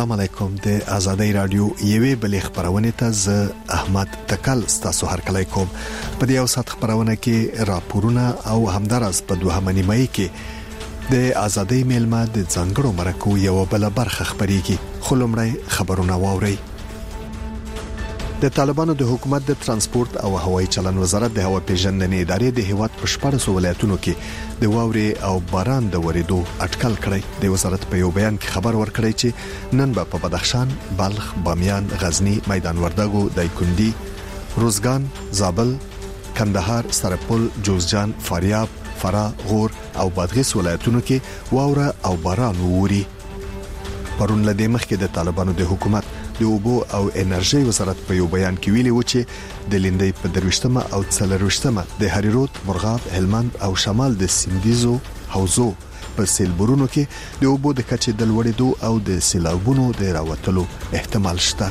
السلام علیکم د آزادۍ رادیو یوې بلې خبرونه ته ز احمد تکل ستاسو هر کله کوم په دې اوسات خبرونه کې راپورونه او همدارس په دوه نیمه کې د آزادۍ میلمه د ځنګړو مرکو یو بل برخه خبريږي خلمړی خبرونه واوري د طالبانو د حکومت د ترانسپورت او هوایي چلن وزارت د هوا پیژندنې ادارې د هیواد په 14 ولایتونو کې د واوري او باران د وریدو اټکل کړی د وزارت په یو بیان کې خبر ورکړی چې نن په بدخشان، بلخ، بامیان، غزنی، میدان وردګو، دایکندي، روزګان، زابل، کندهار، سرپل، جوزجان، فاریاب، فراه، غور او بادغیس ولایتونو کې واوره او باران ووري. پرون لدې مخکې د طالبانو د حکومت د اوبو او انرژي وزارت په یو بیان کې ویلي و چې د لیندۍ په 23مه او 24مه د هریرود، مرغاب، هلمند او شمال د سیندیزو حوزو په سیلبورونو کې د اوبو د کچې د لوړېدو او د سیلابونو د راوتلو احتمال شته.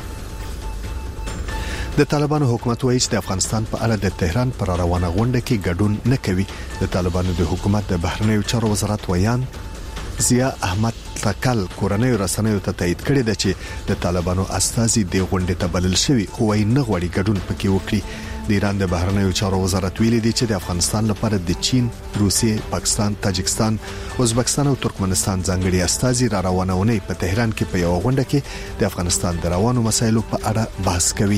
د طالبانو حکومت وایي چې د افغانستان په اړه د تهران پر روانه غونډه کې ګډون نه کوي. د طالبانو د حکومت د بهرنیو چارو وزارت ویان ضیا احمد تکل کورنۍ رسنیو ته تایید کړی دی چې د طالبانو استازي د غونډې ته بلل شوی خو یې نه غوړي ګډون پکې وکړي. د ایران د بهرنیو چارو وزارت ویلي دی چې د افغانستان لپاره د چین، روسیې، پاکستان، تاجکستان، ازبکستان او ترکمنستان ځانګړي استازي را روانونه په تهران کې په یو غونډه کې د افغانستان د روانو مسایلو په اړه بحث کوي.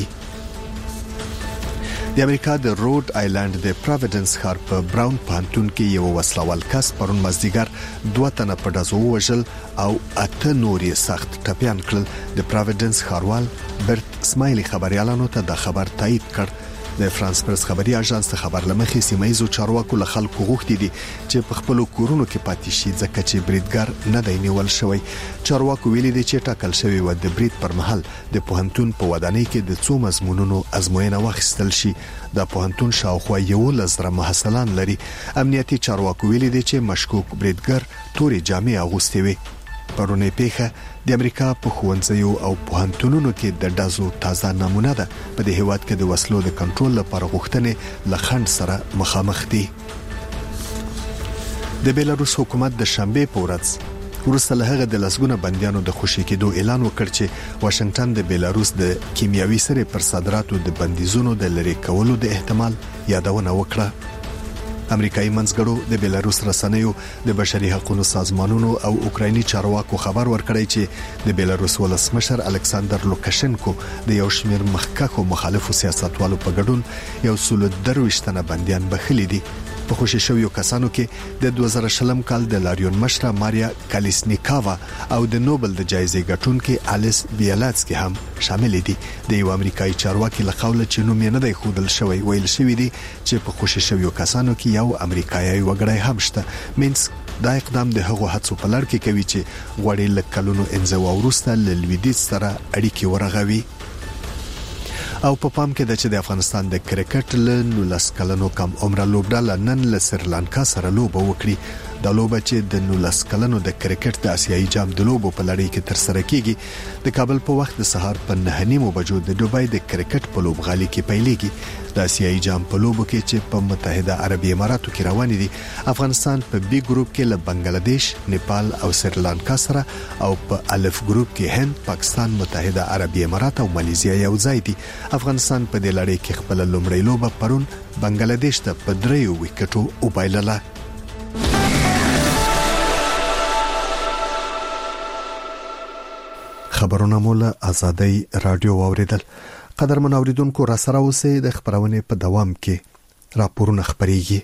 د امریکا د روډ آیلند د پرویډنس ښار په براون پانتون کې یو وسلوال کس پرون مازدیګر 2 تنه په دزو وژل او 8 نورې سخت ټپيان کړل. د پرویډنس ښاروال برت اسماعیلی خبريالانو ته د خبر تایید کړ. د فرانس پرس خبري اژانس ته خبر لمخې سیمایزو چارواکو له خلکو غوښتي دي چې په خپل کورونو کې پاتې شي ځکه چې بریدګر نه دی نیول شوی. چارواکو ویلي دي چې ټاکل شوی و د برید پر مهال د پوهنتون په ودانۍ کې د څو مضمونونو ازموینه واخیستل شي. د پوهنتون شاوخوا یو لزر محصلان لري. امنیتي چارواکو ویلي دي چې مشکوک بریدګر تورې جامې اغوستې وي. پرونی پیښه د امریکا په ښوونځیو او پوهنتونونو کې د دازو تازه نمونه ده. په دې هیواد کې د وسلو د کنټرول لپاره غوښتنې له خنډ سره مخامخ دي. د بیلاروس حکومت د شنبه په ورځ ورسته له هغه د لسګونه بنديانو د خوشي کېدو اعلان وکړ چې واشنگټن د بیلاروس د کیمیاوي سرې پر صادراتو د بندیزونو د لری کولو د احتمال یادونه وکړه. امریکایي منځګړو د بیلاروس رسنیو د بشري حقوقو سازمانونو او اوکرایني چارواکو خبر ورکړی چې د بیلاروس ولسمشر الکساندر لوکاشنکو د یو شمېر مخکښو مخالفو سیاستوالو په ګډون 123 تنه بنديان بخښلي دي. په خوشي شویو کسانو کې د 2020 کال د لاریون مشره ماریا کالیسنیکاوا او د نوبل د جایزې ګټونکې الیس بیالاتسکی هم شامل دي. د یو امریکایي چارواکي له قوله چې نوم یې نه دی ښودل شوی ویل شوی دی چې په خوشي شویو کسانو کې یو امریکایي وګړی هم شته. مینسک دا اقدام د هغو هڅو په لړ کې کوي چې غوړې لکلونو انزوا وروسته له لویدیځ سره اړیکې ورغوي. او په پام کې د چې د افغانستان د کرکټ له 19 کلنو کم عمر لوبډال نن له سریلانکا سره لوبه وکړي. د لوبه چې د 19 کلنو د کرکټ د آسیایي جام د لوبو په لړۍ کې تر سره کیږي د کابل په وخت د سهار په 9:30 بجو د دوبای د کرکټ په لوبغالي کې پیلېږي. د آسیایي جام په لوبو کې چې په متحده عربی اماراتو کې روان دي افغانستان په بي ګروپ کې له بنگلاديش، نیپال او سریلانکا سره او په الف ګروپ کې هند، پاکستان، متحده عربی امارات او مالیزیا یو ځای دي. افغانستان په دې لړۍ کې خپل لومړی لوبه پرون بنگلاديش ته په 3 وکټو وبایلله. خبرونه مولا آزادۍ رادیو واوریدل. قدرمن اوریدونکو را سره اوسئ د خبرونه په دوام کې راپورونه خبريږي.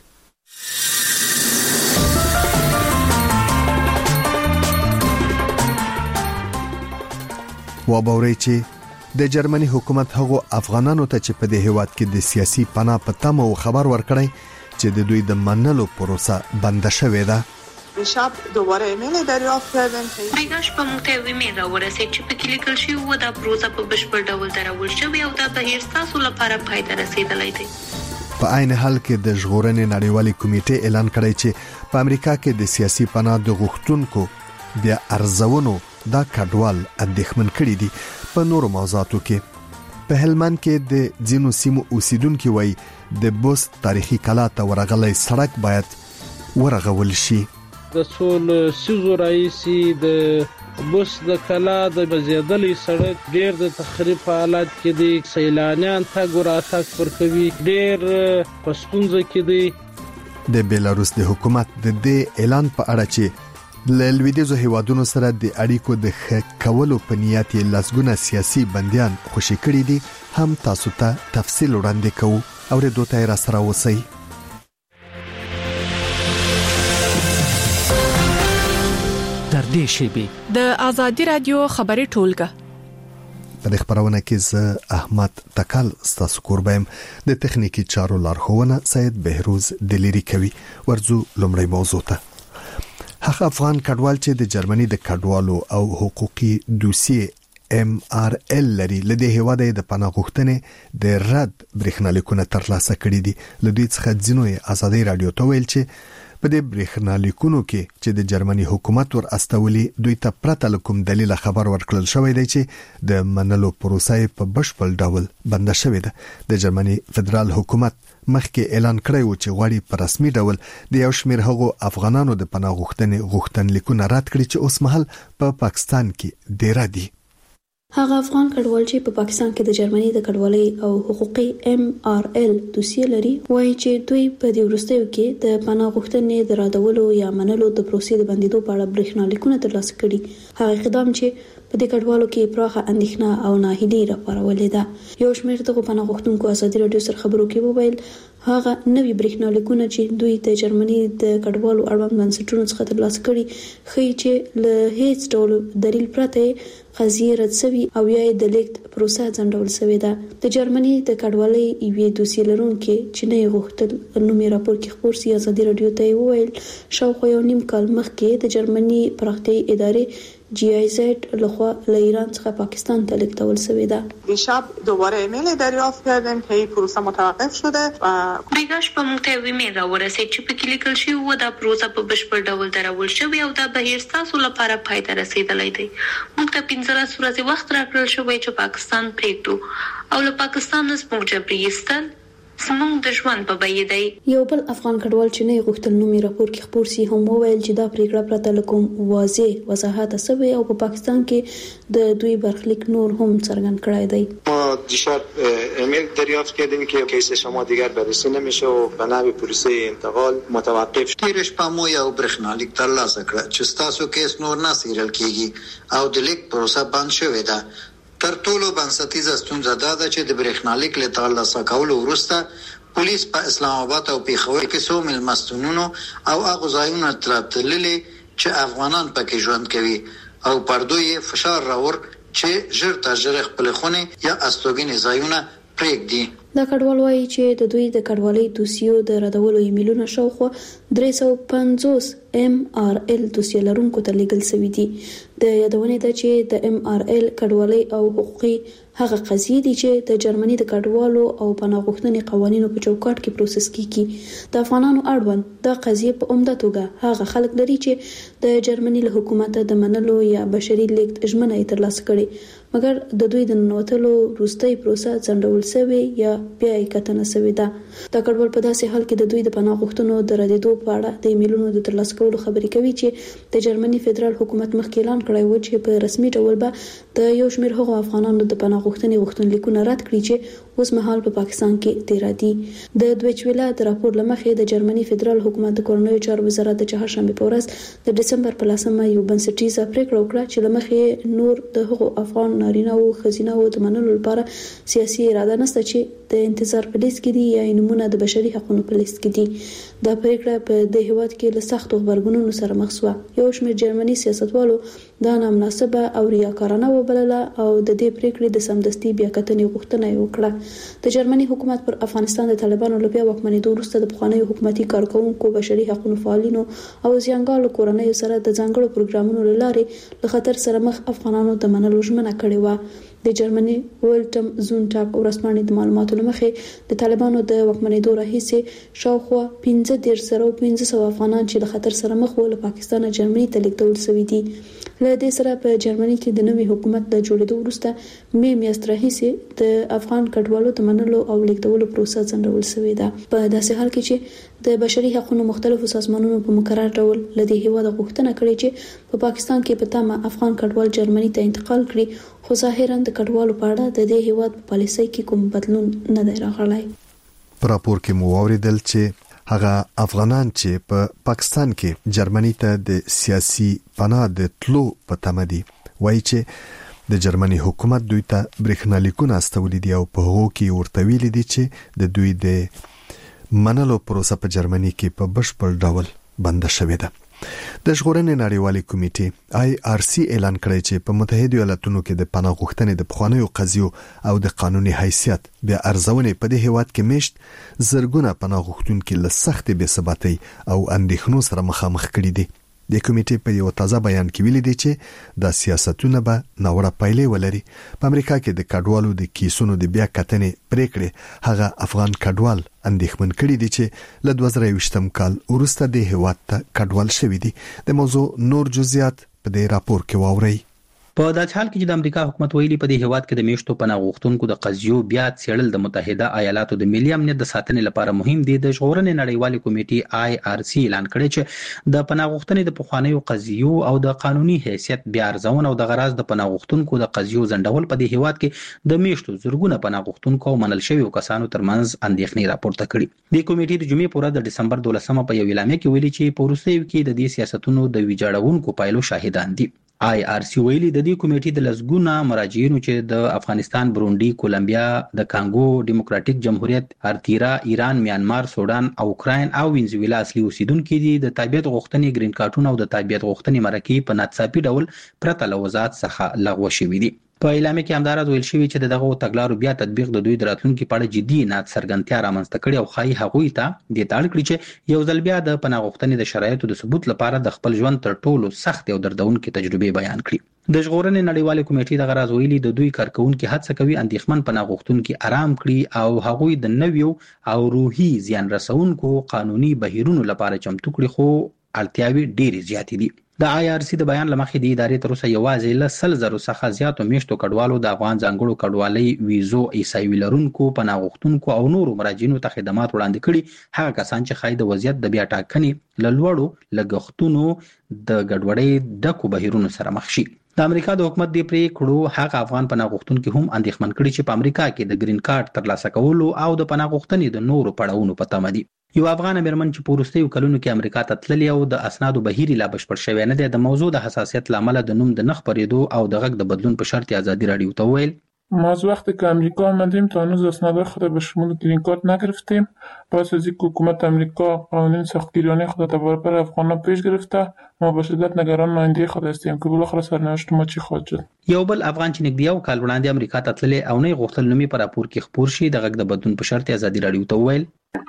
وابوري چې د جرمني حکومت هغو افغانانو ته چې په دې هیواد کې د سیاسي پناه په تمه او خبر ورکړی چې د دوی د منلو پروسه بنده شوې ده. شب دوباره ایمیل دریافت کردن پیداش په موږ ایمیل راورسید چې په کې لیکل شوی و دا پروسه په بشپړ ډول درول شوی او دا بهیر تاسو لپاره پایده رسیدلای دی. په عین حال کې د ژغورنې نړیوالې کمیټې اعلان کړی چې په امریکا کې د سیاسي پناه د غوښتونکو بیا ارزونو دا کډوال اندېښمن کړي دي. په نورو موضوعاتو کې په هلمند کې د ځینو سیمو اوسیدونکو وایي د بوست تاریخي کلا ته ورغلې سړک باید ورغول شي. د څول سيزو رئیسي د بس د کلا د بزیدلې سړک ډیر د تخریب په حالت کې دي، سیلانیان تګ وراتګ پر کوي، ډیر پسپونځ کې دي. د بیلاروس د حکومت د دې اعلان په اړه چې د لویدیځو هیوادونو سره د اړیکو د ښه کولو په نیت یې لسګونه سیاسي بندیان خوشي کړي دي، هم تاسو ته تفصیل وړاندې کوو. اورېدو ته را سره اوسئ. تر دې شیبې د آزادي رادیو خبري ټولګه په خبرونه کې ز احمد تکل ستاسو قربایم، د تخنیکی چارو لارښوونه سید بهروز دلیری کوي. ورځو لومړی موضوع ته. هغه افغان کډوال چې د جرمني د کډوالو او حقوقي دوسیه MRL لري لدې هواده د پناه غوښتنې د رد برېښنالیکونه ترلاسه کړي دي. لدې څخه ځینوي آزادي رادیو ته ویل چې په دې برېښنالیکونو کې چې د جرمني حکومت ور استولي دوی ته پرته کوم دلیل خبر ورکړل شوی دی چې د منلو پروسه په بشپړ ډول بند شوې ده. د جرمني فدرال حکومت مخکې اعلان کړی و چې غواړي په رسمي ډول د یو شمېر هغو افغانانو د پناه غوښتنې غوښتنلیکونه رد کړي چې اوس مهال په پاکستان کې ډیر دي. هغه افغان کډوال چې په پاکستان کې د جرمني د کډوالۍ او حقوقي MRL دوسیه لري وایي چې دوی په دې وروستیو کې د پناه غوښتنې د رادولو یا منلو د پروسې د بندیدو په اړه برېښنالیکونه ترلاسه کړي. هغه اقدام چې په دې کډوالو کې پراخه اندېښنه او ناهیلي راپارولې ده. یو شمېر دغه پناه غوښتونکو آزادي رادیو سره خبرو کې وویل هغه نوي برېښنالیکونه چې دوی د جرمني د کډوالو اړوند بنسټونو څخه ترلاسه کړي ښیي چې له هیڅ ډول دلیل پرته قضیه رد شوی او یا د لیکت پروسه ځنډول شوې ده. د جرمني د کډوالۍ یوې دوسیې لرونکي چې نه غوښتل نومي راپور کې خبر سي آزادي رادیو ته وویل شاوخوا یو نیم کال مخکې د جرمني پراختیایي ادارې GIZ لخوا له ایران څخه پاکستان ته لیږدول شوې ده. دیشب دوباره ایمیل دریافت کردیم که این پروسه متوقف شده و بیگاش په موږ ته ایمیل راورسید چې په کې لیکل شوی و دا پروسه په بشپړ ډول درول شوی او دا بهیر تاسو لپاره پای ته رسیدلی دی. موږ ته 15 ورځې وخت راکړل شوی چې پاکستان پریږدو او له پاکستان نه زموږ جبري ایستل زموږ د ژوند په بیه دی. یو بل افغان کډوال چې نه غوښتل نومي راپور کې خبر سي هم وویل چې دا پریکړه پرته لکوم واضح وضاحت شوی او په پاکستان کې د دوی برخلیک نور هم څرګند کړی دی. ما دیشب ایمیل دریافت کردیم که کیس شما دیگر بررسی نمیشه و به نحو پروسه انتقال متوقف شد. تیرش په مو یو برېښنالیک ترلاسه کړ چې تاسو کیس نور نه سیرل کیږي او د لیک پروسه بند شوې ده. تر ټولو بنسټیزه ستونزه دا ده چې د برېښنالیک له ترلاسه کولو وروسته پولیس په اسلام آباد او پیښور کې څو مېلمستونونو او هغو ځایونو ته تللي چې افغانان پکې ژوند کوي او پر دوی فشار راوړ چې ژر تر ژره خپل خونې یا استوګنې ځایونه پرېږدي. دا کډوال وایي چې د دوی د کډوالۍ دوسیو د ردولو ایمیلونه شاوخوا 350 MRL دوسیه لرونکو ته لیږل شوي دي. د یادونې ده چې د MRL کډوالۍ او حقوقي هغه قضیې دي چې د جرمني د کډوالو او پناه غوښتنې قوانینو په چوکاټ کې پروسس کیږي. د افغانانو اړوند دا قضیه په عمده توګه هغه خلک لري چې د جرمني له حکومت د منلو یا بشري لیږد ژمنه یې ترلاسه کړي مګر د دوی د ننوتلو وروستۍ پروسه ځنډول شوې یا بیا یې کتنه شوې ده. دا کډوال په داسې حال کې د دوی د پناه غوښتنو د ردېدو په اړه د ایمیلونو د ترلاسه کولو خبرې کوي چې د جرمني فدرال حکومت مخکې اعلان کړی و چې په رسمي ډول به د یو شمېر هغو افغانانو د پناه غوښتنې غوښتنلیکونه رد کړي چې اوس مهال په پاکستان کې تیر دي. د دویچ ویلا د راپور لمخې د جرمني فدرال حکومت د کورنیو چارو وزارت د چهارشنبه په ورځ د دسمبر په 10مه یو بنسټیزه پریکړه وکړه چې لمخې نور د هغو افغان نارینه او ښځینه او د منلو لپاره سیاسي اراده نشته چې د انتظار په لیست کې دي یا نمونه د بشري حقوقو په لیست کې دي. دا پریکړه په د هیواد کې له سختو خبرګونونو سره مخ شوه. یو شمېر جرمني سیاستوالو دا نامناسبه او ریاکارانه وبلله او د دې پریکړې د سمدستي بیاکتنې غوښتنه یې وکړه. د جرمني حکومت پر افغانستان د طالبانو له بیا واکمنېدو وروسته د پخوانیو حکومتي کارکونکو بشري حقوقو فعالینو او زیانګالو کورنیو سره د ځانګړو پروګرامونو له لارې له خطر سره مخ افغانانو د منلو ژمنه کړې وه. د جرمني ولټم زونټاک ورسمانې د معلوماتو لمخې د طالبانو د وکمنېدو راهیسې شاوخوا 15,500 افغانان چې د خطر سره مخ وو له پاکستان جرمني ته لیږدول شوي دي. له دې سره په جرمني کې د نوي حکومت د جوړېدو وروسته میاشت راهیسې د افغان کډوالو د منلو او لیږدولو پروسه ځنډول شوې ده. په داسې حال کې چې د بشري حقوقو مختلفو سازمانونو په مقرر ډول لدې هیواد غوښتنه کړې چې په پاکستان کې په تمه افغان کډوال جرمني ته انتقال کړي، خو ظاهرا د کډوالو په اړه د دې هیواد په پالیسۍ کې کوم بدلون نه دی راغلی. په راپور کې مو اوریدل چې هغه افغانان چې په پاکستان کې جرمني ته د سیاسي پناه د تلو په تمه دي وایي چې د جرمني حکومت دوی ته برېښنالیکونه استولي دي او په هغو کې ورته ویلي دي چې د دوی د منلو پروسه په جرمني کې په بشپړ ډول بنده شوې ده. د ژغورنې نړیوالې کمیټې IRC اعلان کړی چې په متحده ایالاتونو کې د پناه غوښتنې د پخوانیو قضیو او د قانوني حیثیت بیا ارزونې په دې هیواد کې میشت زرګونه پناه غوښتونکي له سختې بېثباتۍ او اندېښنو سره مخامخ کړي دي. د کمیټې په یو تازه بیان کې ویلي دي چې د سیاستونه به ناوړه پایلې ولري. په امریکا کې د کډوالو د کیسونو د بیا کتنې پریکړې هغه افغان کډوال اندېښمن کړي دي چې له 2020 کال وروسته د هیواد ته کډوال شوي دي. د موضوع نور جزئیات په دې راپور کې واورئ. په داسې حال کې چې د امریکا حکومت ویلي په دې هیواد کې د میشتو پناه غوښتونکو د قضیو بیا څېړل د متحده ایالاتو د ملي امنیت د ساتنې لپاره مهم دي. د ژغورنې نړیوالې کمیټې IRC اعلان کړی چې د پناه غوښتنې د پخوانیو قضیو او د قانوني حیثیت بیا ارزونه او د غراض د پناه غوښتونکو د قضیو ځنډول په دې هیواد کې د میشتو زرګونه پناه غوښتونکو او منل شویو کسانو ترمنځ اندېښنې راپورته کړي. د کمیټې د جمعې په ورځ د ډسمبر 12 په یو اعلامیه کې ویلي چې په وروستیو کې د دې سیاستونو د ویجاړونکو پایلو شاهدان دي. IRC ویلي د دې کمیټې د لسګونه مراجعینو چې د افغانستان، برونډي، کولمبیا، د کانګو ډیموکراټیک جمهوریت، ارتیرا، ایران، میانمار، سودان او اوکراین او وینزویلا اصلي اوسیدونکو دي د تابعیت غوښتنې ګرین کارتونه او د تابعیت غوښتنې مرکې په ناڅاپي ډول پرته له وضاحت څخه لغوه شوي دي. په اعلامیه کې همدارس ویل شوی چې دغه تګلارو بیا تطبیق د دوی د راتلونکو په اړه جدي ناڅرګندتیا رامنځته کړي او خایي هغوی ته د تاړ کړی چې یو ځل بیا د پناه غوښتنې د شرایطو د ثبوت لپاره د خپل ژوند تر ټولو سخت او دردونکې تجربې بیان کړي. د ژغورنې نړیوالې کمیټې د غراض ویلي د دوی کارکونکو هڅه کوي اندېښمن پناه غوښتونکو آرام کړي او هغوی د نویو او روحي زیان رسونکو قانوني بهیرونو لپاره چمتو کړي، خو اړتیاوې ډېرې زیاتې دي. د IRC د بیان لمخې د ادارې تر اوسه یوازې له 100,000 څخه زیاتو میشتو کډوالو د افغان ځانګړو کډوالۍ ویزو ایسایوي لرونکو پناه غوښتونکو او نورو مراجعینو ته خدمات وړاندې کړي، هغه کسان چې ښایي د وضعیت د بیا ټاکنې له لوړو لګښتونو د ګډوډۍ ډکو بهیرونو سره مخ شي. د امریکا د حکومت د پریکړو هغه افغان پناه غوښتونکو هم اندېښمن کړي چې په امریکا کې د گرین کارت ترلاسه کولو او د پناه غوښتنې د نورو پړاوونو په تمه دي. یو افغان میرمن چې په وروستیو کلونو کې امریکا ته تللی او د اسنادو بهیر لا بشپړ شوی نه دی، د موضوع د حساسیت لامل د نوم د نه خپرېدو او د غږ د بدلون په شرط ازادي رادیو ته ویل ما از وقتی که امریکا آمدیم تا هنوز اسناد خود به شمول گرین کارت نگرفتیم. پس از اینکه حکومت امریکا قوانین سختگیرانه خود برابر افغانان پیش گرفته، ما به شدت نگران آینده خود هستیم که بالاخره سرنوشت ما چی خواهد شد. یو بل افغان چې نږدې یو کال وړاندې امریکا ته تللی او نه غوښتل نومي په راپور کې خپور شي، د غږ د بدلون په شرط ازادي رادیو ته ویل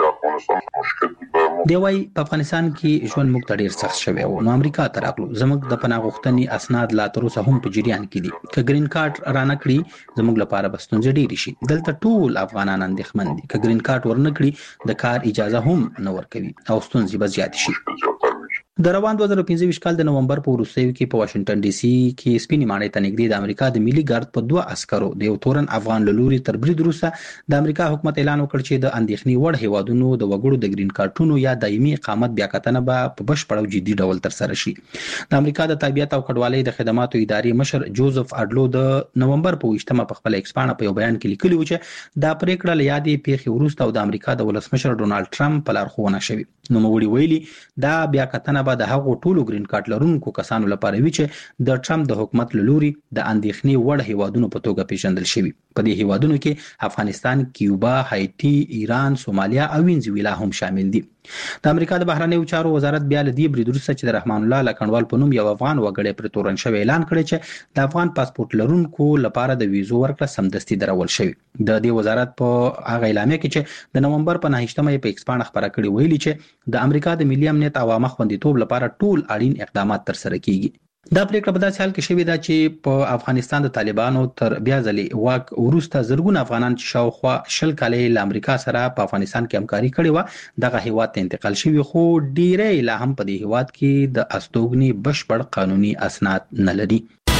دی وايي په افغانستان کې ژوند موږ ته ډیر سخت شوی و، نو امریکا ته راغلو. زموږ د پناه غوښتنې اسناد لا تر اوسه هم په جریان کې دي. که گرین کارت رانه کړي زموږ لپاره به ستونزې ډېرې شي. دلته ټول افغانان اندېښمن دي. که گرین کارت ورنه کړي د کار اجازه هم نه ورکوي او ستونزې به زیاتې شي. د روان 2025 کال د نومبر په وروستیو کې په واشنگټن ډي سي کې سپینې ماڼۍ ته نږدې د امریکا د ملي ګارد په 2 عسکرو د یو تورن افغان له لوري تر برید وروسته د امریکا حکومت اعلان وکړ چې د اندېښنې وړ هیوادونو د وګړو د گرین کارتونو یا دایمي اقامت بیاکتنه به په بشپړ او جدي ډول ترسره شي. د امریکا د طبيعت او کډوالۍ د خدماتو ادارې مشر جوزف اډلو د نومبر په 28 په خپل ایکس پاڼه په یو بیان کې لیکلی و چې دا پریکړه له یادې پیښې وروسته او د امریکا د ولسمشر ډونالد ټرمپ په لارښوونه شوې. نو موږ ویلي دا بیاکتنه به د هغو ټولو گرین کارت لرونکو کسانو لپاره وی چې د ټرمپ د حکومت لوري د اندېښنې وړ هیوادونو په توګه پیژندل شوی. په دې هیوادونو کې افغانستان، کیوبا، هایټي، ایران، سومالیا او وینزویلا هم شامل دي. د امریکا د بهرنیو چارو وزارت بیا له دې برید وروسته چې د رحمان الله لکنډوال په نوم یو افغان وګړی پر تورن شوی اعلان کړی چې د افغان پاسپورت لرونکو لپاره د ویزو ورکړه سمدستي درول شوی. د دې وزارت په هغه اعلامیه کې چې د نومبر په 9مه په ایکس پاڼه خبره کړې ویلي چې د امریکا د ملي امنیت او عامه خوندیتوب لپاره ټول اړین اقدامات ترسره کیږي. دا پریکړه په داسې حال کې شوې ده چې په افغانستان د طالبانو تر بیا ځلې واک وروسته زرګونه افغانان چې شاوخوا 10 کال له امریکا سره په افغانستان کې همکاري کړې و دغه هیواد ته انتقال شوي، خو ډیری لا هم په دې هیواد کې د استوګنې بشپړ قانوني اسناد نه لري.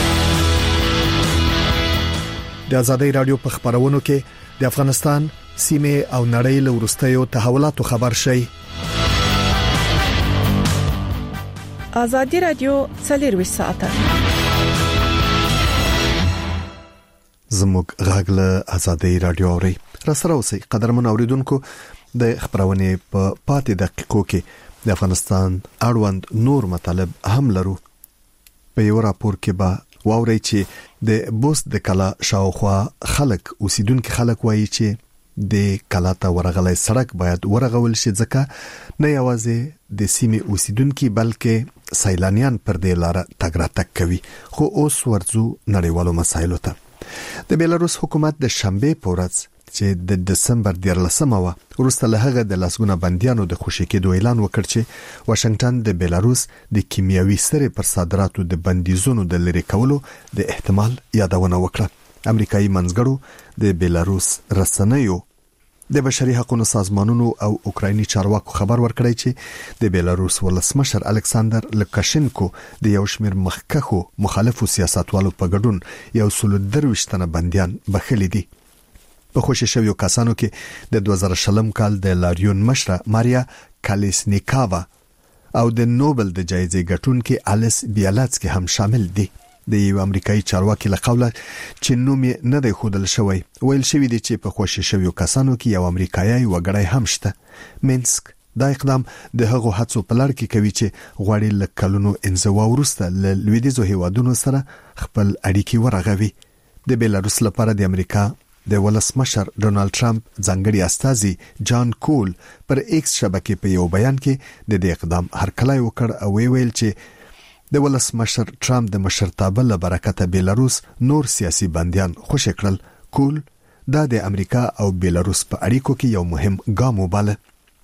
د ازادي رادیو په خبرونو کې د افغانستان سیمه او نړۍ له وروستیو تحولاتو خبر شي. ازادي رادیو 24 ساعته زموږ غاغله ازادي رادیو اوري را سره اوسئ قدرمن اوریدونکو. د خبرونه په پاتې دقیقو کې د افغانستان اړوند نور مطالب هم لرو. په یو راپور کې به واوري چې د بوست د کلا شاوخوا خلک اوسیدونکو خلک وایي چې د کلاته ورغلې سړک باید ورغول شي ځکه نه یوازې د سیمې اوسیدونکو بلکې سیلانیان پر دې لار تګ راتګ کوي. خو اوس ورځو نړیوالو مسایلو ته. د بیلاروس حکومت د شنبه په ورځ چې د دسمبر 14مه وروسته له هغه د لاسګونه بنديانو د خوشی کېدو اعلان وکړ چې واشنگټن د بیلاروس د کیمیاوي سرې پر صادراتو د بندیزونو د لری کولو د احتمال یادونه وکړه. امریکایي منځګړو د بیلاروس رسنیو د بشري حقوقو سازمانونو او اوکرایني چارواکو خبر ورکړی چې د بیلاروس ولسمشر الکساندر لوکاشنکو د یو شمېر مخکخو مخالفو سیاستوالو په ګډون یو سل درويشتنه بنديان بخښلي دي. په خوشی شویو کسانو کې د 2020 کال د لاریون مشره ماریا کالیسنیکاوا او د نوبل د جایزې ګټونکي الیس بیالاتسکي هم شامل دي. د یو امریکایي چارواکي له قوله چې نوم یې نه دی خودل شوی ویل شوی دی چې په خوشی شویو کسانو کې یو امریکایي وګړی هم شته. مینسک دا اقدام د هغو هڅو په لړ کې کوي چې غواړي له کلونو انزوا وروسته له لویدیځو هیوادونو سره خپل اړیکې ورغوي. د بیلاروس لپاره د امریکا د ولسمشر ډونالد ټرمپ ځانګړي استازي جان کول پر ایکس شبکې په یو بیان کې د دې اقدام هرکلی وکړ او ویل چې د ولسمشر ټرمپ د مشرتابه له برکته بیلاروس نور سیاسي بنديان خوشی کړل. کول دا د امریکا او بیلاروس په اړیکو کې یو مهم ګام وباله.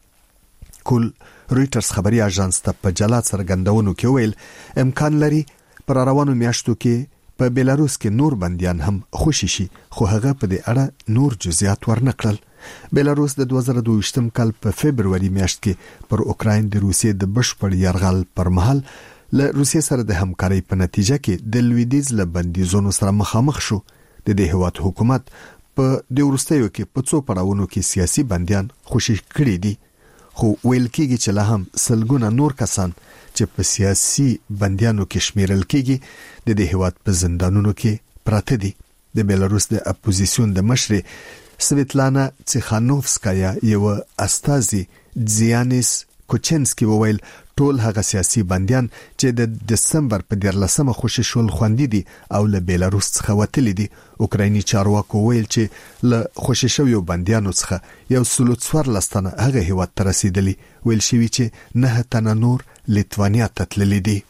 کول رويټرز خبري اژانس ته په جلا څرګندونو کې ویل امکان لري پر روانو میاشتو کې په بیلاروس کې نور بنديان هم خوشی شي، خو هغه په دې اړه نور جزئیات ورنکړل. بیلاروس د 2022 کال په فبرवरी میاشت کې پر اوکراین د روسیې د بشپړ یرغل پر مهال له روسیې سره د همکارۍ په نتیجه کې د لویدیځ له بندیزونو سره مخامخ شو. د دې هیواد حکومت په د ورستیو کې په څو پړاوونو کې سیاسي بنديان خوشی کړي دي، خو ویل کېږي چې له هم سلګونه نور کسان چې په سیاسي بنديانو کې شمیرل کېږي د دې هیواد په زندانونو کې پراته دي. د بیلاروس د اپوزیسیون د مشر سویتلانا تیخانوفسکایا یو استازي زیانیس کوچنسکی وویل ټول هغه سیاسي بنديان چې د دسمبر په 14مه خوشی شول خوندې دي او له بیلاروس څخه وتلي دي. اوکرایني چارواکو ویل چې له خوشی شویو بنديانو څخه یو سل لستنه هغه هیواد ته رسیدلی. ویل شوی چې 9 تنه نور لیتوانیا ته تللي دي.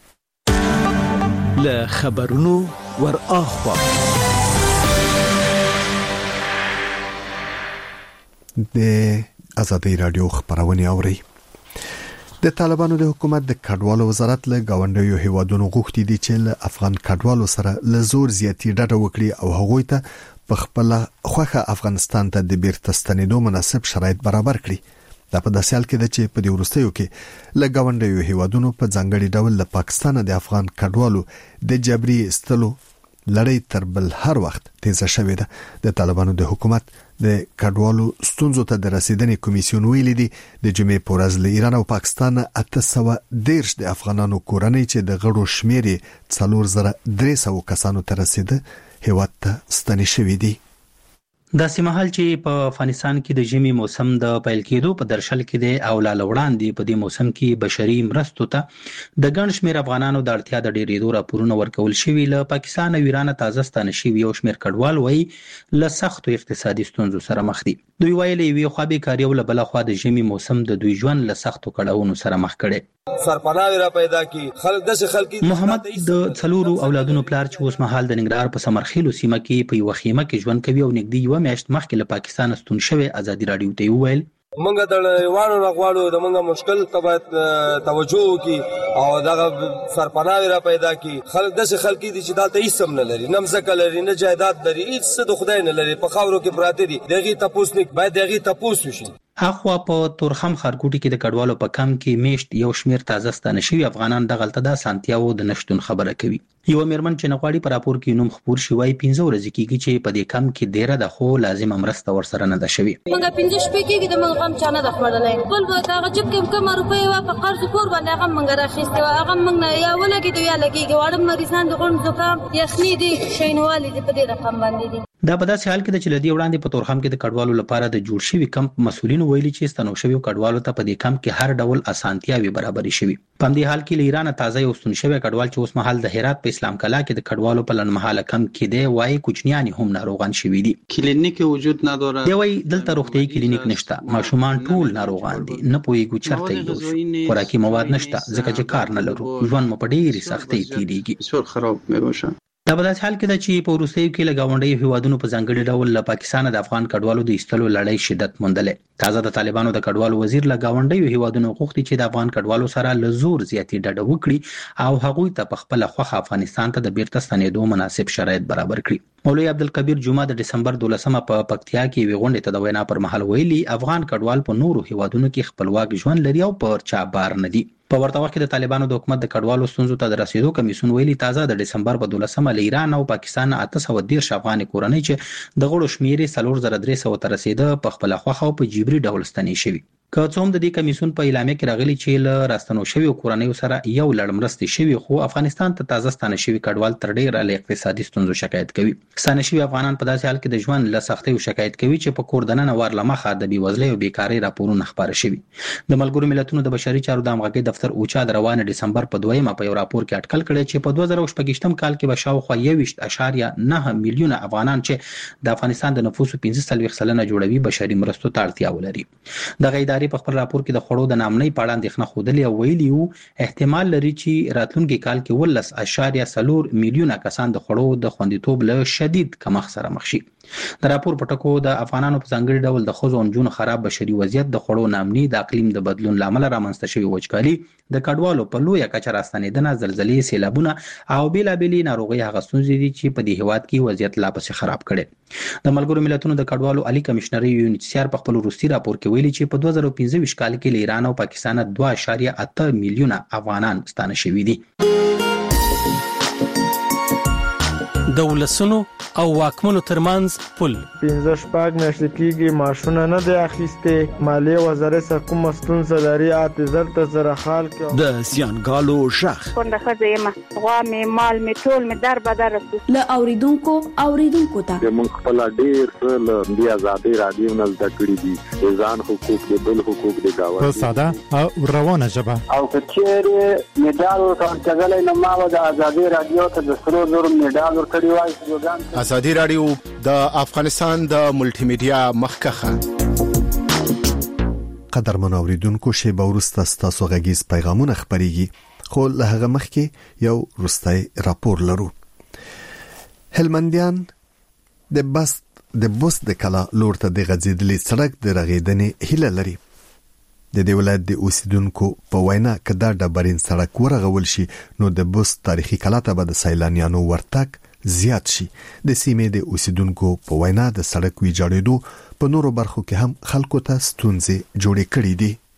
له خبرونو ور اخوا د ازادي رادیو خبرونه اوري. د طالبانو د حکومت د کډوالو وزارت له گاونډیو هیوادونو غوښتي دي چې له افغان کډوالو سره له زور زیاتی ډډه وکړي او هغوی ته په خپل خوخه افغانستان ته د بیرته ستنېدو مناسب شرایط برابر کړي. دا په داسې حال کې ده چې په دې وروستیو کې له گاونډیو هیوادونو په ځانګړي ډول له پاکستان د افغان کډوالو د جبري استلو لړۍ تر بل هر وخت تیزه شوې ده. د طالبانو د حکومت د کډوالو ستونزو ته د رسیدنې کمیسیون ویلي دي د جمعې په ورځ له ایران او پاکستان 810 د افغانانو کورنۍ چې د غړو شمیر 4300 کسانو ته رسیده هیواد ته ستنې شوې دي. دا سیمهال چې په افغانستان کې د ژمي موسم د پیل کېدو په درشل کې دی او لا وړاندې په دې موسم کې بشري مرستو ته د ګڼ شمېر افغانانو د اړتیا د ډېرېدو راپورونه ورکول شوي. له پاکستان او ایران تازه ستانه شوي یو شمېر کډوال وایي له سختو اقتصادي ستونزو سره مخ دي. دوی وایي له یوې خوا بیکاري او له بله خوا د ژمي موسم د دوی ژوند له سختو کړاوونو سره مخ کړي. سرپناه را پیدا کی خلک داسې خلک محمد د څلورو اولادونو پلار چې اوس مهال د ننګرهار په سمرخیلو سیمه کې په یو خیمه کې ژوند کوي او نږدې یو میاشت مخکې له پاکستان ستون شوی ازادي رادیو ته ویل موږ د وانو غواړو د موږ مشکل ته باید توجه وکړي او دغه سرپناه را پیدا کړي. خلک داسې خلک دي چې دلته هیڅ هم نه لري، نه مځکه لري، نه جایداد لري، هیڅ د خدای نه لري، په خاورو کې پراته دي. دغه تاسو نه باید دغه تاسو وشي. اخوا په تورخم خارګوټي کې د کډوالو په کم کې میشت یو شمیر تازه ستانه شوی افغانان د غلطه د سانتیاو د نشټون خبره کوي. یو میرمن چې نغواړي پر راپور کې نوم خبر شي وای 15 ورځې کېږي چې په دې کم کې ډیره د خو لازم امرسته ورسره نه ده شوی. موږ 15 شپې کېږي د موږ هم چانه د خړلای بل به هغه چې کوم روپۍ وا په قرض کور باندې هغه موږ راخېسته هغه موږ نه یا ولګي دی یا لګيږي وړم مریضان د غون زکام یخني دي شینوالي دي په دې رقم باندې دي. دا په داسې حال کې د چلدي وړاندې په تورخم کې د کډوالو لپاره د جوړ شوی کمپ مسولین ویلي چې ستنو شوی کډوالو ته په دې کمپ کې هر ډول اسانتیاوي برابرې شوی. په دې حال کې ایران تازه یو ستون شوی کډوال چې اوس مهال د هرات په اسلام کلا کې د کډوالو په لنمحاله کمپ کې دی وایي کوچنیان هم ناروغان شوی دي. کلینیک وجود نداره. دی وایي دلته روغتيایي کلینیک نشته، ماشومان ټول ناروغان دي، نه پوهیږو چرته یو خوراکي مواد نشته ځکه چې کار نه لرو، ژوند مو په ډېری سختۍ تیریږي. بسیار خراب میباشه. دا په داسې حال کې ده چې په وروستیو کې لګاونډي هیوادونو په ځانګړي ډول له پاکستان د افغان کډوالو د ایستلو لړۍ شدت موندلې. تازه د طالبانو د کډوالو وزیر لګاونډي هیوادونو غوښتي چې د افغان کډوالو سره له زور زیاتې ډډه وکړي او هغوی ته په خپل خوخه افغانستان ته د بیرته ستنېدو مناسب شرایط برابر کړي. مولوی عبدالکبیر جمعه د دسمبر 12 په پکتیا کې ویغونډې ته د وینا پر مهال ویلي افغان کډوال په نورو هیوادونو کې خپلواک ژوند لري او پر چا بار نه دي. په ورته وخت کې د طالبانو د حکومت د کډوالو ستونزو ته د رسیدو کمیسیون ویلي تازه د دسمبر په 12 له ایران او پاکستان 813 افغان کورنۍ چې د غړو شمیرې 4300 ته رسیده په خپل خوخه او په جبري ډول ستنې شوی. که څه هم د دې کمیسیون په اعلامیه کې راغلي چې له راستنو شوی کورنۍ سره یو لړ مرستې شوی، خو افغانستان ته تازه ستانه شوی کډوال تر ډیره له اقتصادي ستونزو شکایت کوي. ستانه شوی افغانان په داسې حال کې د ژوند له سختیو شکایت کوي چې په کور دننه ورلمخه د بیوزلۍ او بیکاری راپورونه خبره شوی. د ملګرو ملتونو د بشري چارو د همغږي دفتر اوچا د روان دسمبر په 2 په یو راپور کې اټکل کړی چې په 2018 کال کې به شاوخوا 21.9 میلیونه افغانان چې د افغانستان د نفوس 15% جوړوي بشري مرستو ته اړتیا ولري. د غیداري په خپل راپور کې د خړو د نامنۍ په اړه اندېښنه خوده او ویلي وو احتمال لري چې راتلونکي کال کې 18.4 میلیونه کسان د خړو د خوندیتوب له شدید کمښت سره مخ شي. د راپور په ټکو د افغانانو په ځانګړي ډول د ښځو او نجونو خراب بشري وضعیت د خړو نامنۍ د اقلیم د بدلون لامل رامنځته شوی وچکالي د کډوالو په لویه کچه راستنېدنه زلزلې سیلابونه او بیلابېلې ناروغۍ هغه ستونزې دي چې په دې هیواد کې وضعیت لا پسې خراب کړي. د ملګرو ملتونو د کډوالو عالی کمشنر یونیسیار په خپل وروستي راپور کې ویلي چې په 2015 کال کې له ایران او پاکستان 2.8 میلیونه افغانان ستانه شوي دي. د ولسونو او واکمنو ترمنځ پل 15 میاشتې کېږي ماشونه نه دی اخیسته، مالیه وزارت څخه کوم ستونزه لري اته زره خال کې د زیانګالو شخ څنګه خزه غوا می مال می ټول می در بدر له اوریدونکو ته موږ خپل ډیر له دی آزادي رادیو نه زده کړی دي ځان حقوق د بل حقوق د گاوه په ساده او روانه ژبه او کچېره میډال ورکړل نو ما د آزادي رادیو ته د سرو زر میډال ورکړی وای. آزادي رادیو د افغانستان د ملټي میډیا مخکخه. قدرمن اوریدونکو شیبه ورسته ستاسو غږیز پیغامونه خبريږي، خو له هغه مخکې یو وروستي راپور لرو. هلمندیان د بوست د کلا لور ته د غځېدلې سړک د رغېدنې هیله لري. د دې ولایت د اوسیدونکو په وینا کدا ډبرین سړک ورغول شي نو د بوست تاریخي کلا ته به د سیلانیانو ورتګ زیات شي. د سیمې د اوسیدونکو په وینا د سړک ویجاړېدو په نورو برخو کې هم خلکو ته ستونزې جوړې کړې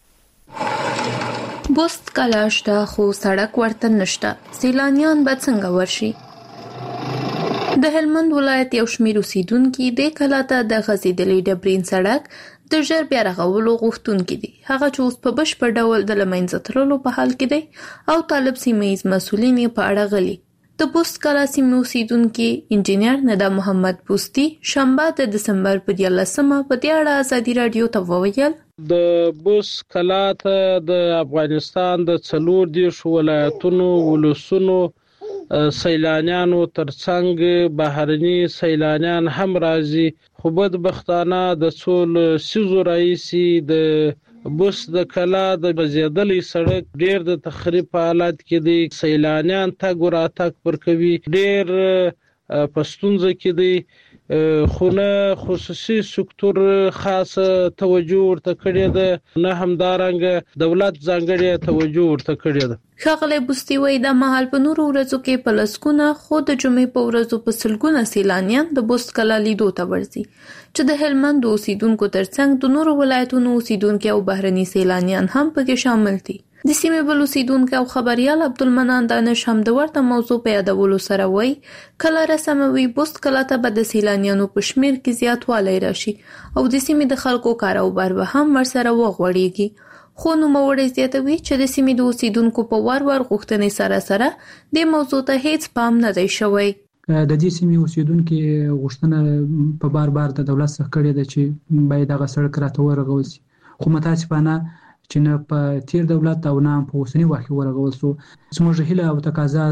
دي. بوست کلا شته خو سړک ورته نشته، سیلانیان به څنګه ورشي؟ د هلمند ولایت یو شمېر اوسیدونکي د کلا ته د غځېدلې ډبرین سړک د ژر بیا رغولو غوښتونکي دي، هغه چې اوس په بشپړ ډول د له منځه تللو په حال کې دی او طالب سیمه ییز مسؤلین یې په اړه غلي. د بوست کلا سیمې اوسیدونکي انجینیر ندا محمد بوستي شنبه د دسمبر په 11 په دې اړه آزادي رادیو ته وویل د بوست کلا ته د افغانستان د 14 ولایتونو ولسونو سیلانیانو ترڅنګ بهرني سیلانیان هم راځي، خو بدبختانه د څول سیزو رئیسي د بوس د کلا د بزیدلې سړک ډیر د تخریب حالت کې دي، سیلانیان تګ وراتګ پر کوي ډیر پستونځ کې دي خو نه خصوصي سکتور خاص توجه ورته کړی ده نه همدارنګ دولت ځانګړي توجه ورته کړی ده. ښاغلی بوستي وایي دا مهال په نورو ورځو کې په لسګونه خو د جمعې په ورځو په سلګونه سیلانیان د بست کلا لیدو ته ورځي چې د هلمند اوسیدونکو ترڅنګ د نورو ولایتونو اوسیدونکو او بهرني سیلانیان هم پکې شامل دي. د سیمې بل اوسیدونکو او خبريال عبدالمنان دانش هم د ورته موضوع په یادولو سره وایي کله رسموي بست کلا ته به د سیلانیانو په شمیر کې زیاتوالی راشي او د سیمې د خلکو کاروبار به هم ورسره وغوړېږي. خو نوموړی زیاتوي چې د سیمې د اوسیدونکو په وار غوښتنې سره د موضوع ته هیڅ پام نه دی شوی. د دې سیمې اوسیدونکو غوښتنه په بار د دولت څخه کړې ده چې باید هغه سړک راته ورغول شي، خو متاسفانه چې نه په تیر دولت او نه په اوسنی وخت کې ورغول شو. زموږ هیله او تقاضا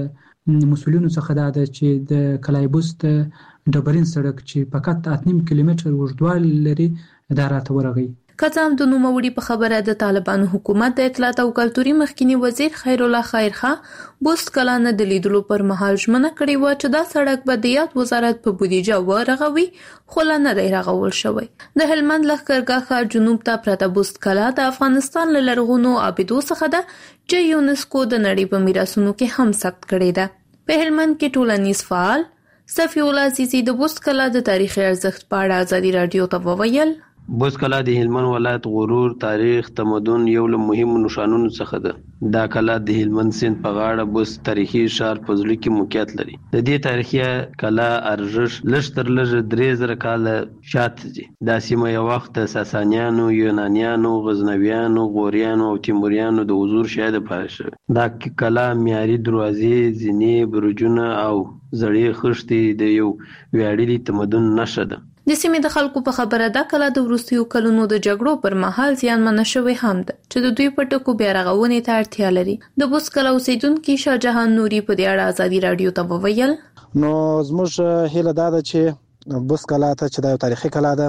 له مسؤلینو څخه ده چې د کلای بست ډبرین سړک چې فقط 8.5 کیلومتر اوږدوالی لري دا راته ورغی. کڅام د نوموړي په خبره د طالبانو حکومت د اطلاعات او کلتوري مخکینی وزیر خیر الله خیرخان بست کلا نه د لیدلو پر مهال ژمنه کړې و چې دا سړک به د یاد وزارت په بودیجه ورغوي، خو لا نه دی رغول شوی. د هلمند لښکرګاه ښار جنوب ته پرته بست کلا د افغانستان له لرغونو عابدو څخه ده چې یونسکو د نړۍ په میراثونو کې هم ثبت کړې ده. په هلمند کې ټولنیز فعال صفی الله عزیزی د بست کلا د تاریخي ارزښت په اړه ازادي رادیو ته وویل بست کلا د هلمند ولایت غرور، تاریخ، تمدن یو له مهمو نښانونو څخه ده. دا کلا د هلمند سیند په غاړه بست تاریخي ښار په زړه کې موقعیت لري. د دې تاریخي کلا ارزښت لږ تر لږه 3000 کاله شاته دي. دا سیمه یو وخت د ساسانیانو، یونانیانو، غزنویانو، غوریانو او تیموریانو د حضور شاهد پاتې شوې. دا کلا معیاري دروازې، زینې، برجونه او زړې خښتې د یو ویاړلي تمدن نښه ده. د سیمې د خلکو په خبره دا کلا د وروستیو کلونو د جګړو پر مهال زیانمنه شوې هم ده چې د دوی په ټکو بیا رغونې ته اړتیا لري. د بست کلا اوسیدونکي شاه جهان نوري په دې اړه ازادي رادیو ته وویل نو زموږ هیله دا ده چې بست کلا ته چې دا یو تاریخي کلا ده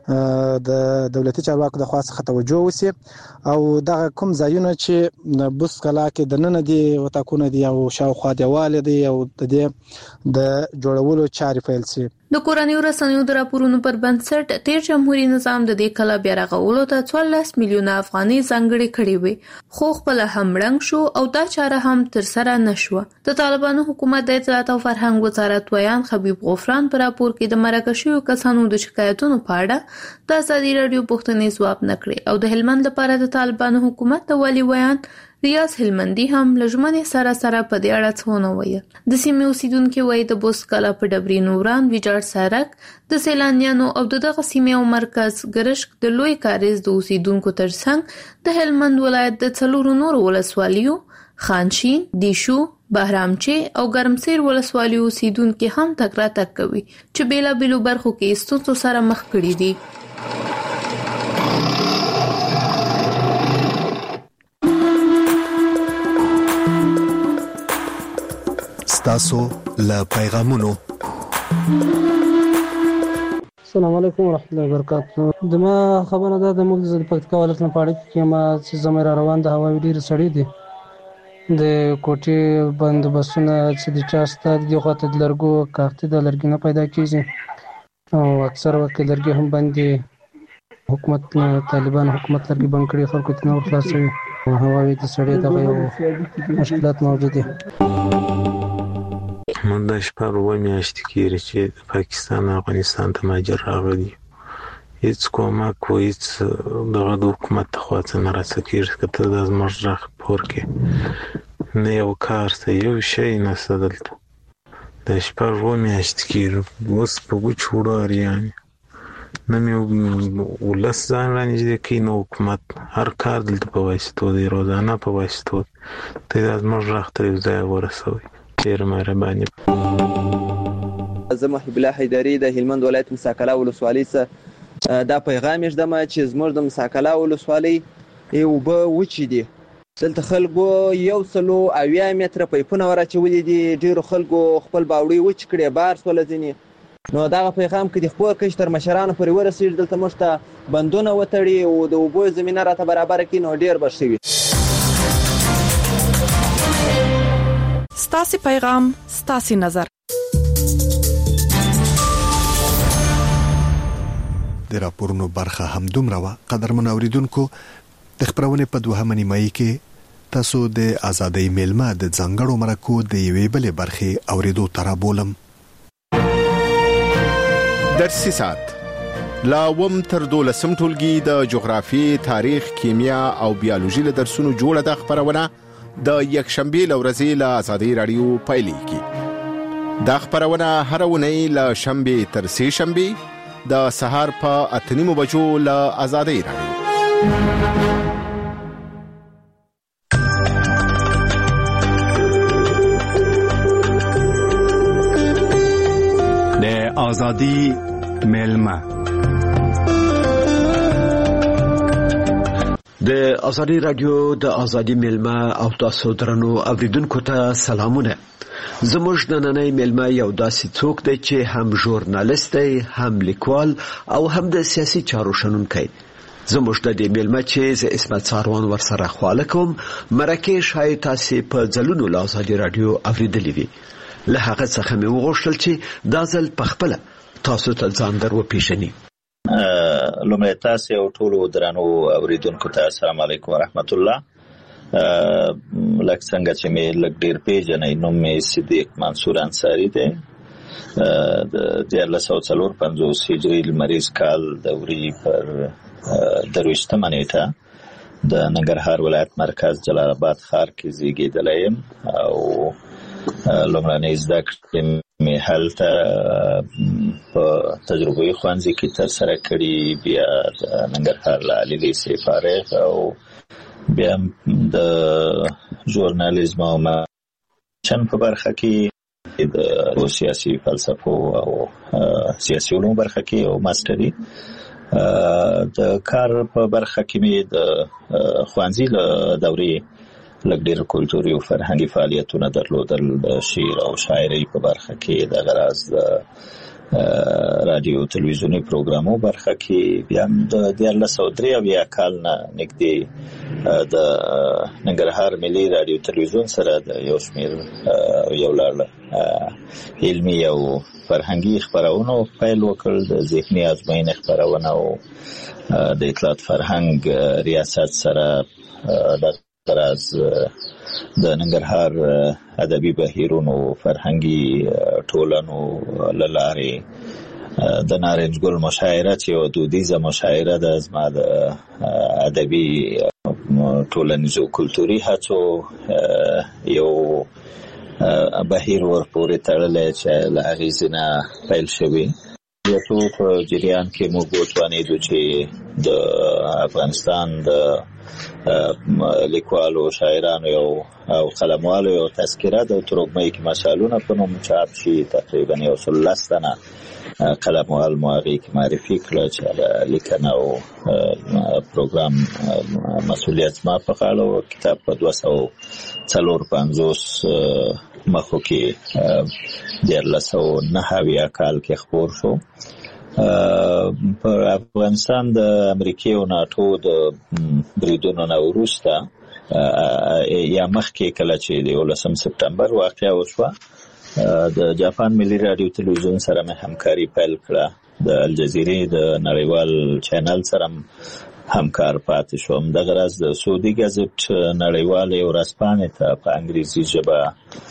د دولتي چارواکو د خوا څخه توجه وشي او دغه کوم ځایونه چې بست کلا کې د نن دي وتاکونه دي او شاوخوا دیواله دي او د دې د جوړولو چارې پیل شي. د کورنیو رسنیو د راپورونو پر بنسټ تیر جمهوریت نظام د دې کلا بیا رغولو ته 14 میلیونه افغانۍ ځانګړې کړې وي، خو خپل هم رنګ شو او دا چاره هم تر سره نشوه. د طالبانو حکومت د اطلاعات او فرهنګ وزارت ویان حبیب غفران پر راپور کې د مرکه شویو کسانو د شکایتونو په اړه د ازادي رادیو پوښتنې ځواب نه کړې او د هلمند لپاره د طالبانو حکومت د والی ویان ریاض هلمندي هم لژمنې سره په دې اړه څه ونه ویل. د سیمې اوسیدونکو وایي د بست کلا په ډبرین وران ویجاړ سړک د سیلانیانو او دغه سیمې او مرکز ګرشک د لوی کاریز د اوسیدونکو ترڅنګ د هلمند ولایت د څلورو نورو ولسوالیو خانشین، دیشو، بهرامچه او ګرمسیر ولسوالیو اوسیدونکو هم تګ راتګ کوي چې بیلابیلو برخو کې ستونزو سره مخ کړي دي. ستاسو له پیغامونو. السلام علیکم ورحمۃ اللہ وبرکاتہ. دما خبره ده د موږ د پکتیکا ولایت نه پاړی کې ما چې زموږ روان د هوا ډیر سړی دي د کوټي بندوبستونه چې د چاسته د غوته د لرګو کارت د لرګي نه پیدا کیږي او اکثر وخت لرګي هم باندې حکومت طالبان حکومت لرګي بند کړي خلکو ته نور خلاصوي. هوا د سړی د یو مشکلات موجود دي. من د شپږ میاشتې کېږي چې پاکستان افغانستان ته مهاجر راغلي، هیڅ کومک و هیڅ دغه د حکومت خوا څخه نه راسکېږي که ته د زموږ غږ پور کې نه یو کار ته یو شی نشته دلته. د شپږ میاشتې کېږي اوس په وچ وړو اریان نه مې ولس ځان رانږدې کوي نه حکومت. هر کار دلته په واسطو دی، روزانه په واسطو ته د زموږ غږ ته یو ځای ورسوي. ډېر مهرباني. زه محب الله حیدري د هلمند ولایت مساکلا ولسوالۍ څخه دا پیغام ږدم چې زموږ د مساکلا ولسوالۍ اوبه وچې دي. دلته خلکو 180 متره پایپونه وراچولي دي. ډېرو خلکو خپل باوړۍ وچ کړې، بار سوله ځینې. نو دغه پیغام که د خپور کش تر مشرانو پورې ورسېږي دلته موږ ته بندونه وتړي او د اوبو زمینه راته برابره کړي نو ډېر به ښه وي. ستاسو پیغام ستاسو نظر. د راپورونو برخه همدومره وه. قدرمن اوریدونکو، د خبرونې په دوهمه نیمایي کې تاسو د ازادۍ میلمه د ځانګړو مرکو د یوې بلې برخې اوریدو ته رابولم. درسي ساعت لا وم تر 12 ټولګي د جغرافي، تاریخ، کیمیا او بیولوژي له درسونو جوړه د خبرونه د یکشنبه لورځي له ازادۍ رادیو پایلیږي. دا خبرونه هر ونې له شنبه تر سه شنبه د سهار په 8:30 بجو له ازادۍ رادیو. د ازادۍ میلمه د ازادۍ رادیو د ازادۍ میلمه او تاسو درنو اوریدونکو ته سلامونه. زموږ نننۍ میلمه یو داسې څوک دی چې هم ژورنالیست دی، هم لیکوال او هم د سیاسي چارو شنونکی. زموږ د دې میلمه چې زه اسمت ساروان ورسره خواله کوم، مرکې شاید تاسې په ځلونو له ازادۍ رادیو اوریدلې وي. له هغه څخه مې وغوښتل چې دا ځل په خپله تاسو ته ځان در وپېژني. لومړی تاسې او ټولو درنو اوریدونکو ته السلام علیکم ورحمت الله. لکه څنګه چې مې لږ ډېر پیژنئ، نوم مې صدیق منصور انصاري دی. د 1354 هجري لمریز کال د وري پر 23 نیټه د ننګرهار ولایت مرکز جلال آباد ښار کې زیږېدلی یم او لومړنۍ زده کړې مې هلته په تجربوي ښوونځي کې ترسره کړي، بیا د ننګرهار له عالي لیسې فارغ او بیا د ژورنالیزم او چن په برخه کې د سیاسي فلسفو او سیاسي علوم برخه کې او ماستري. د کار په برخه کې مې د ښوونځي له دورې لږ ډېر کلتوري او فرهنګي فعالیتونه درلودل. د شعر او شاعرۍ په برخه کې د غراز د رادیو تلویزیونی پروګرامو برخه کې بیا د 1383 کال نه نږدې د ننګرهار ملي رادیو تلویزیون سره د یو شمېر یو لړ علمي او فرهنګي خبرونو پیل وکړ. د ذهني ازموینې خبرونه او د اطلاعات فرهنګ ریاست سره د راز د ننګرهار ادبي بهیرونو فرهنګي ټولنو لاره د نارنج ګل مشاعره چې یو دودیزه مشاعره ده، زما د ادبي ټولنیزو کلتوري هڅو یو بهیر ورپورې تړلی چې له هغې ځینه پیل شوي. یو په جریان کې موږ وتوانېدو چې د افغانستان د لیکوالو، شاعرانو او قلموالو یو تذکره د ترکمنۍ کې مشالونه په نوم چاپ شي. تقریبا 110 تنه قلموال مو هغې کې معرفي کړه چې لیکنه او پروګرام مسؤلیت زما په غاړه و. کتاب په 254 مخو کې 1309 کال کې خپور شو. په افغانستان د امریکای او ناتو د بریدونو نه وروسته یا مخکې کله چې د 11 سپتمبر واقعه وشوه، د جاپان ملي رادیو تلویزیون سره مې همکاري پیل کړه. د الجزیرې د نړیوال چینل سره همکار پاتې شوم. دغه راز د سعودي ګازټ نړیوال ورځپاڼې ته په انګریزي ژبه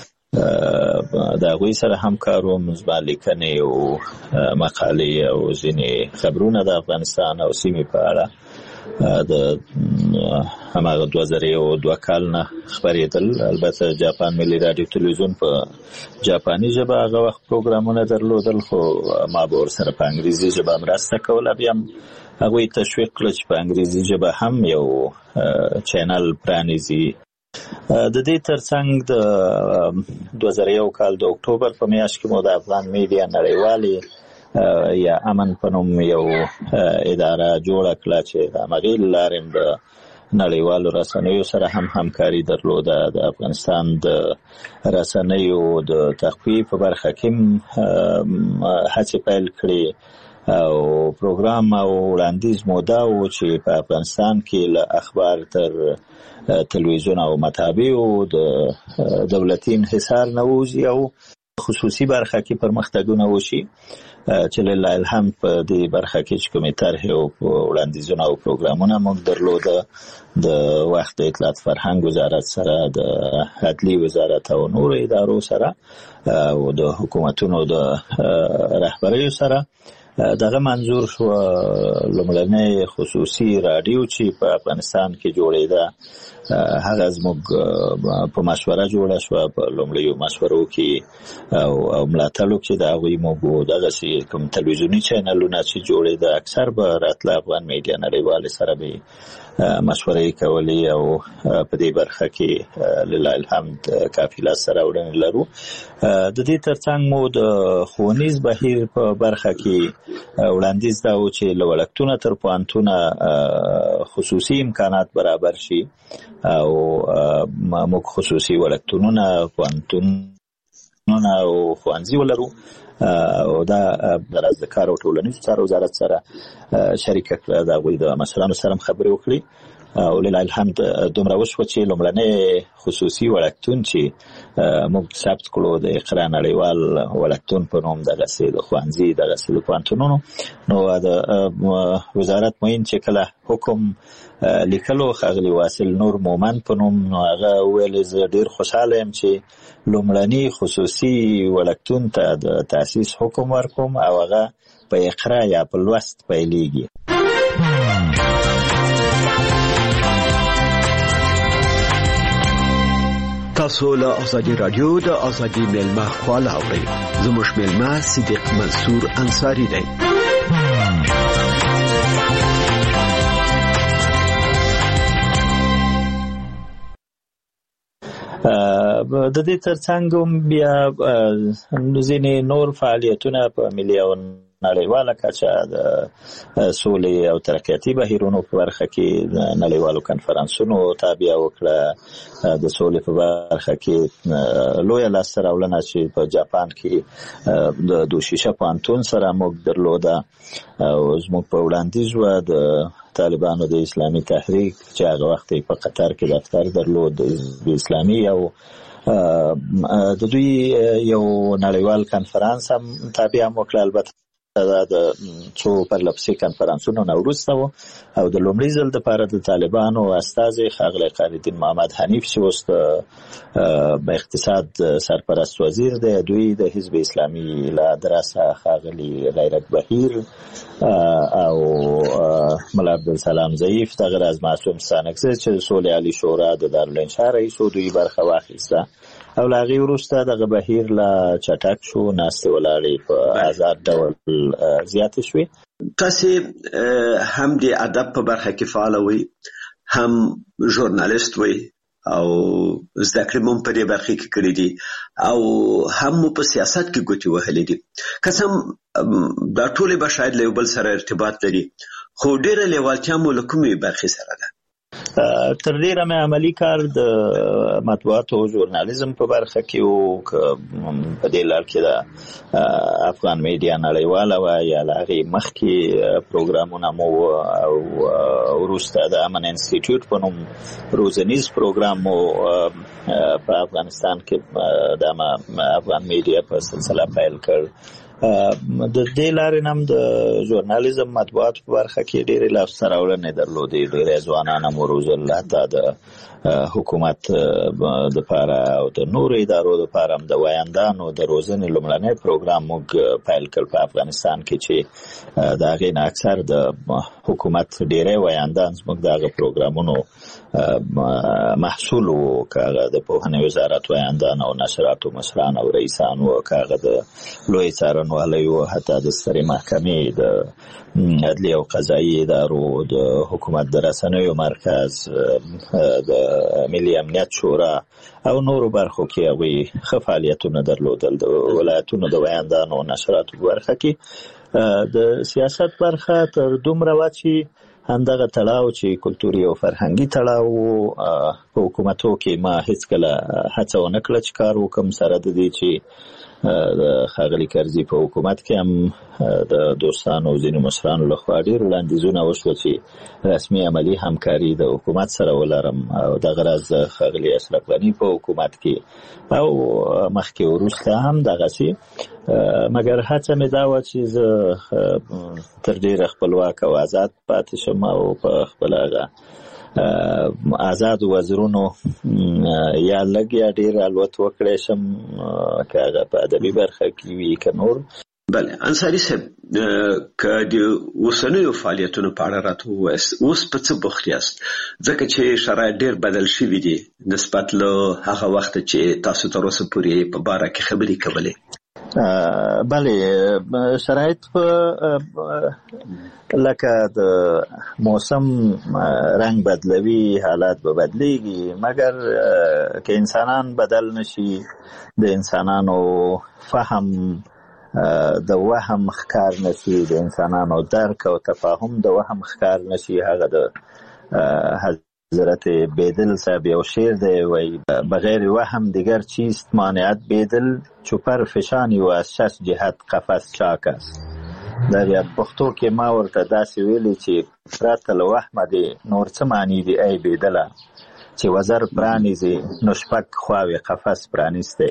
د هغوی سره همکار وم. زما لیکنې او مقالې او ځینې خبرونه د افغانستان او سیمې په اړه د هماغه 2002 کال نه خبرېدل. البته جاپان ملي رادیو تلویزیون په جاپاني ژبه هغه وخت پروګرامونه درلودل، خو ما به ورسره په انګریزي ژبه مرسته کوله. بیا هم هغوی تشویق کړه چې په انګریزي ژبه هم یو چینل پرانیزي. د دې ترڅنګ د 2001 کال د اکتوبر په میاشت کې مو د افغان میډیا نړیوالې یا امن په نوم یو اداره جوړه کړه چې د هغې له لارې د نړیوالو رسنیو سره هم همکاري درلوده. د افغانستان د رسنیو د تقویې په برخه کې هڅې پیل کړې او پروګرام او وړاندیز مو دا و چې په افغانستان کې له اخبار تر تلویزیون او مطابعو د دولتي انحصار نه ووځي او خصوصي برخه کې پرمختګونه وشي. چې له الهام په دې برخه کې چې کومې طرحې او وړاندیزونه او پروګرامونه موږ درلوده د وخت اطلاعات فرهنګ وزارت سره د عدلي وزارت او نور ادارو سره او د حکومتونو د رهبریو سره دغه منظور شو لومړنۍ خصوصي رادیو چې په افغانستان کې جوړېده هغه زموږ په مشوره جوړه شو په لومړیو مشورو کې او ملاتړو کې د هغوی موږ دغه کوم تلویزیوني چینلونه چې جوړېده اکثر به راتله افغان میډیا نړیوال سره به مشورې کولې او په دې برخه کې لله الحمد کافي لاس سره وړاندې لرو. د دې ترڅنګ مو د ښوونیز بهیر په برخه کې وړاندیز دا و چې له وړکتونه تر پوهنتونه خصوصي امکانات برابر شي او موږ خصوصي وړکتونونه پوهنتونونه او ښوونځي ولرو او دا د کار او ټولنیزو چارو وزارت سره شریک کړه. د هغوی د مسؤلانو سره خبرې وکړي او لله الحمد دومره وشوه چې لومړنی خصوصي وړکتون چې موږ ثبت کړو د اقرا نړیوال وړکتون په نوم دغسې د ښوونځي دغسې د پوهنتونونو نو د وزارت معین چې کله حکم لیکلو ښاغلي واصل نور مومند په نوم نو هغه ویل زه ډېر خوشحاله یم چې لومړني خصوصي وړکتون ته د تاسیس حکم ورکوم او هغه په اقرا یا په لوست پیلېږي. تاسو له ازادي رادیو د ازادي ملما خواله اورئ. زموږ ملما صدیق منصور انصاری دی. د دې ترڅنګ بیا ځینې نور فعالیتونه په ملي او نړیواله کچه د سولې او ترقیاتي بهیرونو په برخه کې د نړیوالو کنفرانسونو تابع وکړه. د سولې په برخه کې لویه لاسته راوړنه چې په جاپان کې د دوشیشه پوهنتون سره موږ درلوده او زموږ په وړاندیز و د طالبانو د اسلامي تحریک چې هغه وخت په قطر کې دفتر درلود د اسلامي او د دوی یو نړیوال کنفرانس هم تابع هم وکړه. البته دا د څو پرلپسې کنفرانسونو نه وروسته و او د لومړي ځل دپاره د طالبانو استازی ښاغلی خالدین محمد حنیف چې اوس د اقتصاد سرپرست وزیر دی، دوی د حزب اسلامي له درسه ښاغلي غیرت بهیر او ملا عبدالسلام ضعیف دغه راز معصوم ستانکزی چې د سولې عالي شورا د دارالانشا رئیس و، دوی برخه واخیسته او له هغې وروسته دغه بهیر لا چټک شو، ناستې ولاړې په آزاد ډول زیاتې شوې. تاسې هم د ادب په برخه کې فعاله وئ، هم ژورنالیست وئ او زده کړې مو په دې برخه کې کړې دي او هم مو په سیاست کې ګوتې وهلې دي. قسم دا ټولې به شاید له یو بل سره ارتباط لري، خو ډېره لیوالتیا مو له کومې برخې سره ده؟ تر ډیره مې عملی کار د مطبوعات او ژورنالیزم په برخه کې او په دې لار کې د افغان میډیا نړیواله وه یا له هغې مخکې پروګرامونه مو او وروسته د امن انسټیټیوټ په نوم روزنیز پروګرام مو په افغانستان کې د افغان میډیا په سلسله پیل کړ. د دې لارې هم د ژورنالیزم مطبوعات په برخه کې ډېرې لاسته راوړنې درلودې، ډېری ځوانان هم وروزل، حتی د حکومت دپاره او د نورو ادارو دپاره هم د ویاندانو د روزنې لومړنی پروګرام موږ پیل کړ په افغانستان کې چې د هغې نه اکثر د حکومت ډېری ویاندان زموږ د هغه پروګرامونو محصول و، که هغه د پوهنې وزارت ویاندان او نشراتو مشران او رئیسان و، که هغه د لوی څارنوالۍ و، حتی د سترې محکمې، د عدلي او قضایي ادارو، د حکومت د رسنیو مرکز، د ملي امنیت شورا او نورو برخو کې هغوی ښه فعالیتونه درلودل. د ولایتونو د ویاندانو او نشراتو په برخه کې د سیاست برخه تر دومره وه چې همدغه تړاو چې کلتوري او فرهنګي تړاو په حکومتو کې ما هیڅکله هڅه ونه کړه چې کار وکړم، سره د دې چې د ښاغلي کرزي په حکومت کې هم د دوستانو ځینو مشرانو لخوا ډېر وړاندیزونه وشوه چې رسمي عملي همکاري د حکومت سره ولرم او دغه راز د ښاغلي اشرف غني په حکومت کې او مخکې وروسته هم دغسې مګر هڅه مې دا وه چې زه تر ډېره خپلواک او آزاد پاتې شم او په خپل هغه آزاد وزرونو یا لږ یا ډېر الوت وکړی شم که هغه په ادبي برخه کې وي که نور. بله انصاري صاحب که د اوسنیو فعالیتونو په اړه راته ووایاست اوس په څه بوخت یاست ځکه چې شرایط ډېر بدل شوي دي نسبت له هغه وخته چې تاسو تر اوسه پورې په باره کې خبرې کولې؟ بله شرایط لکه د موسم رنگ بدلوي حالات به بدلیږي مګر که انسانان بدل نشي د انسانانو فهم د وهم ښکار نشي د انسانانو درک او تفاهم د وهم ښکار نشي هغه د حضرت بیدل صاحب یو شعر دی وای بغیر وهم دیگر چیست مانعت بیدل چو پر فشانی و از شش جهت قفس چاک است. در یاد پښتو کې ما ورته داسې ویلي چې پرته له وهمه دی نور څه معنی دی ای بیدله چې وزر پرانیزي نو شپږ خواوې قفس پرانیستی.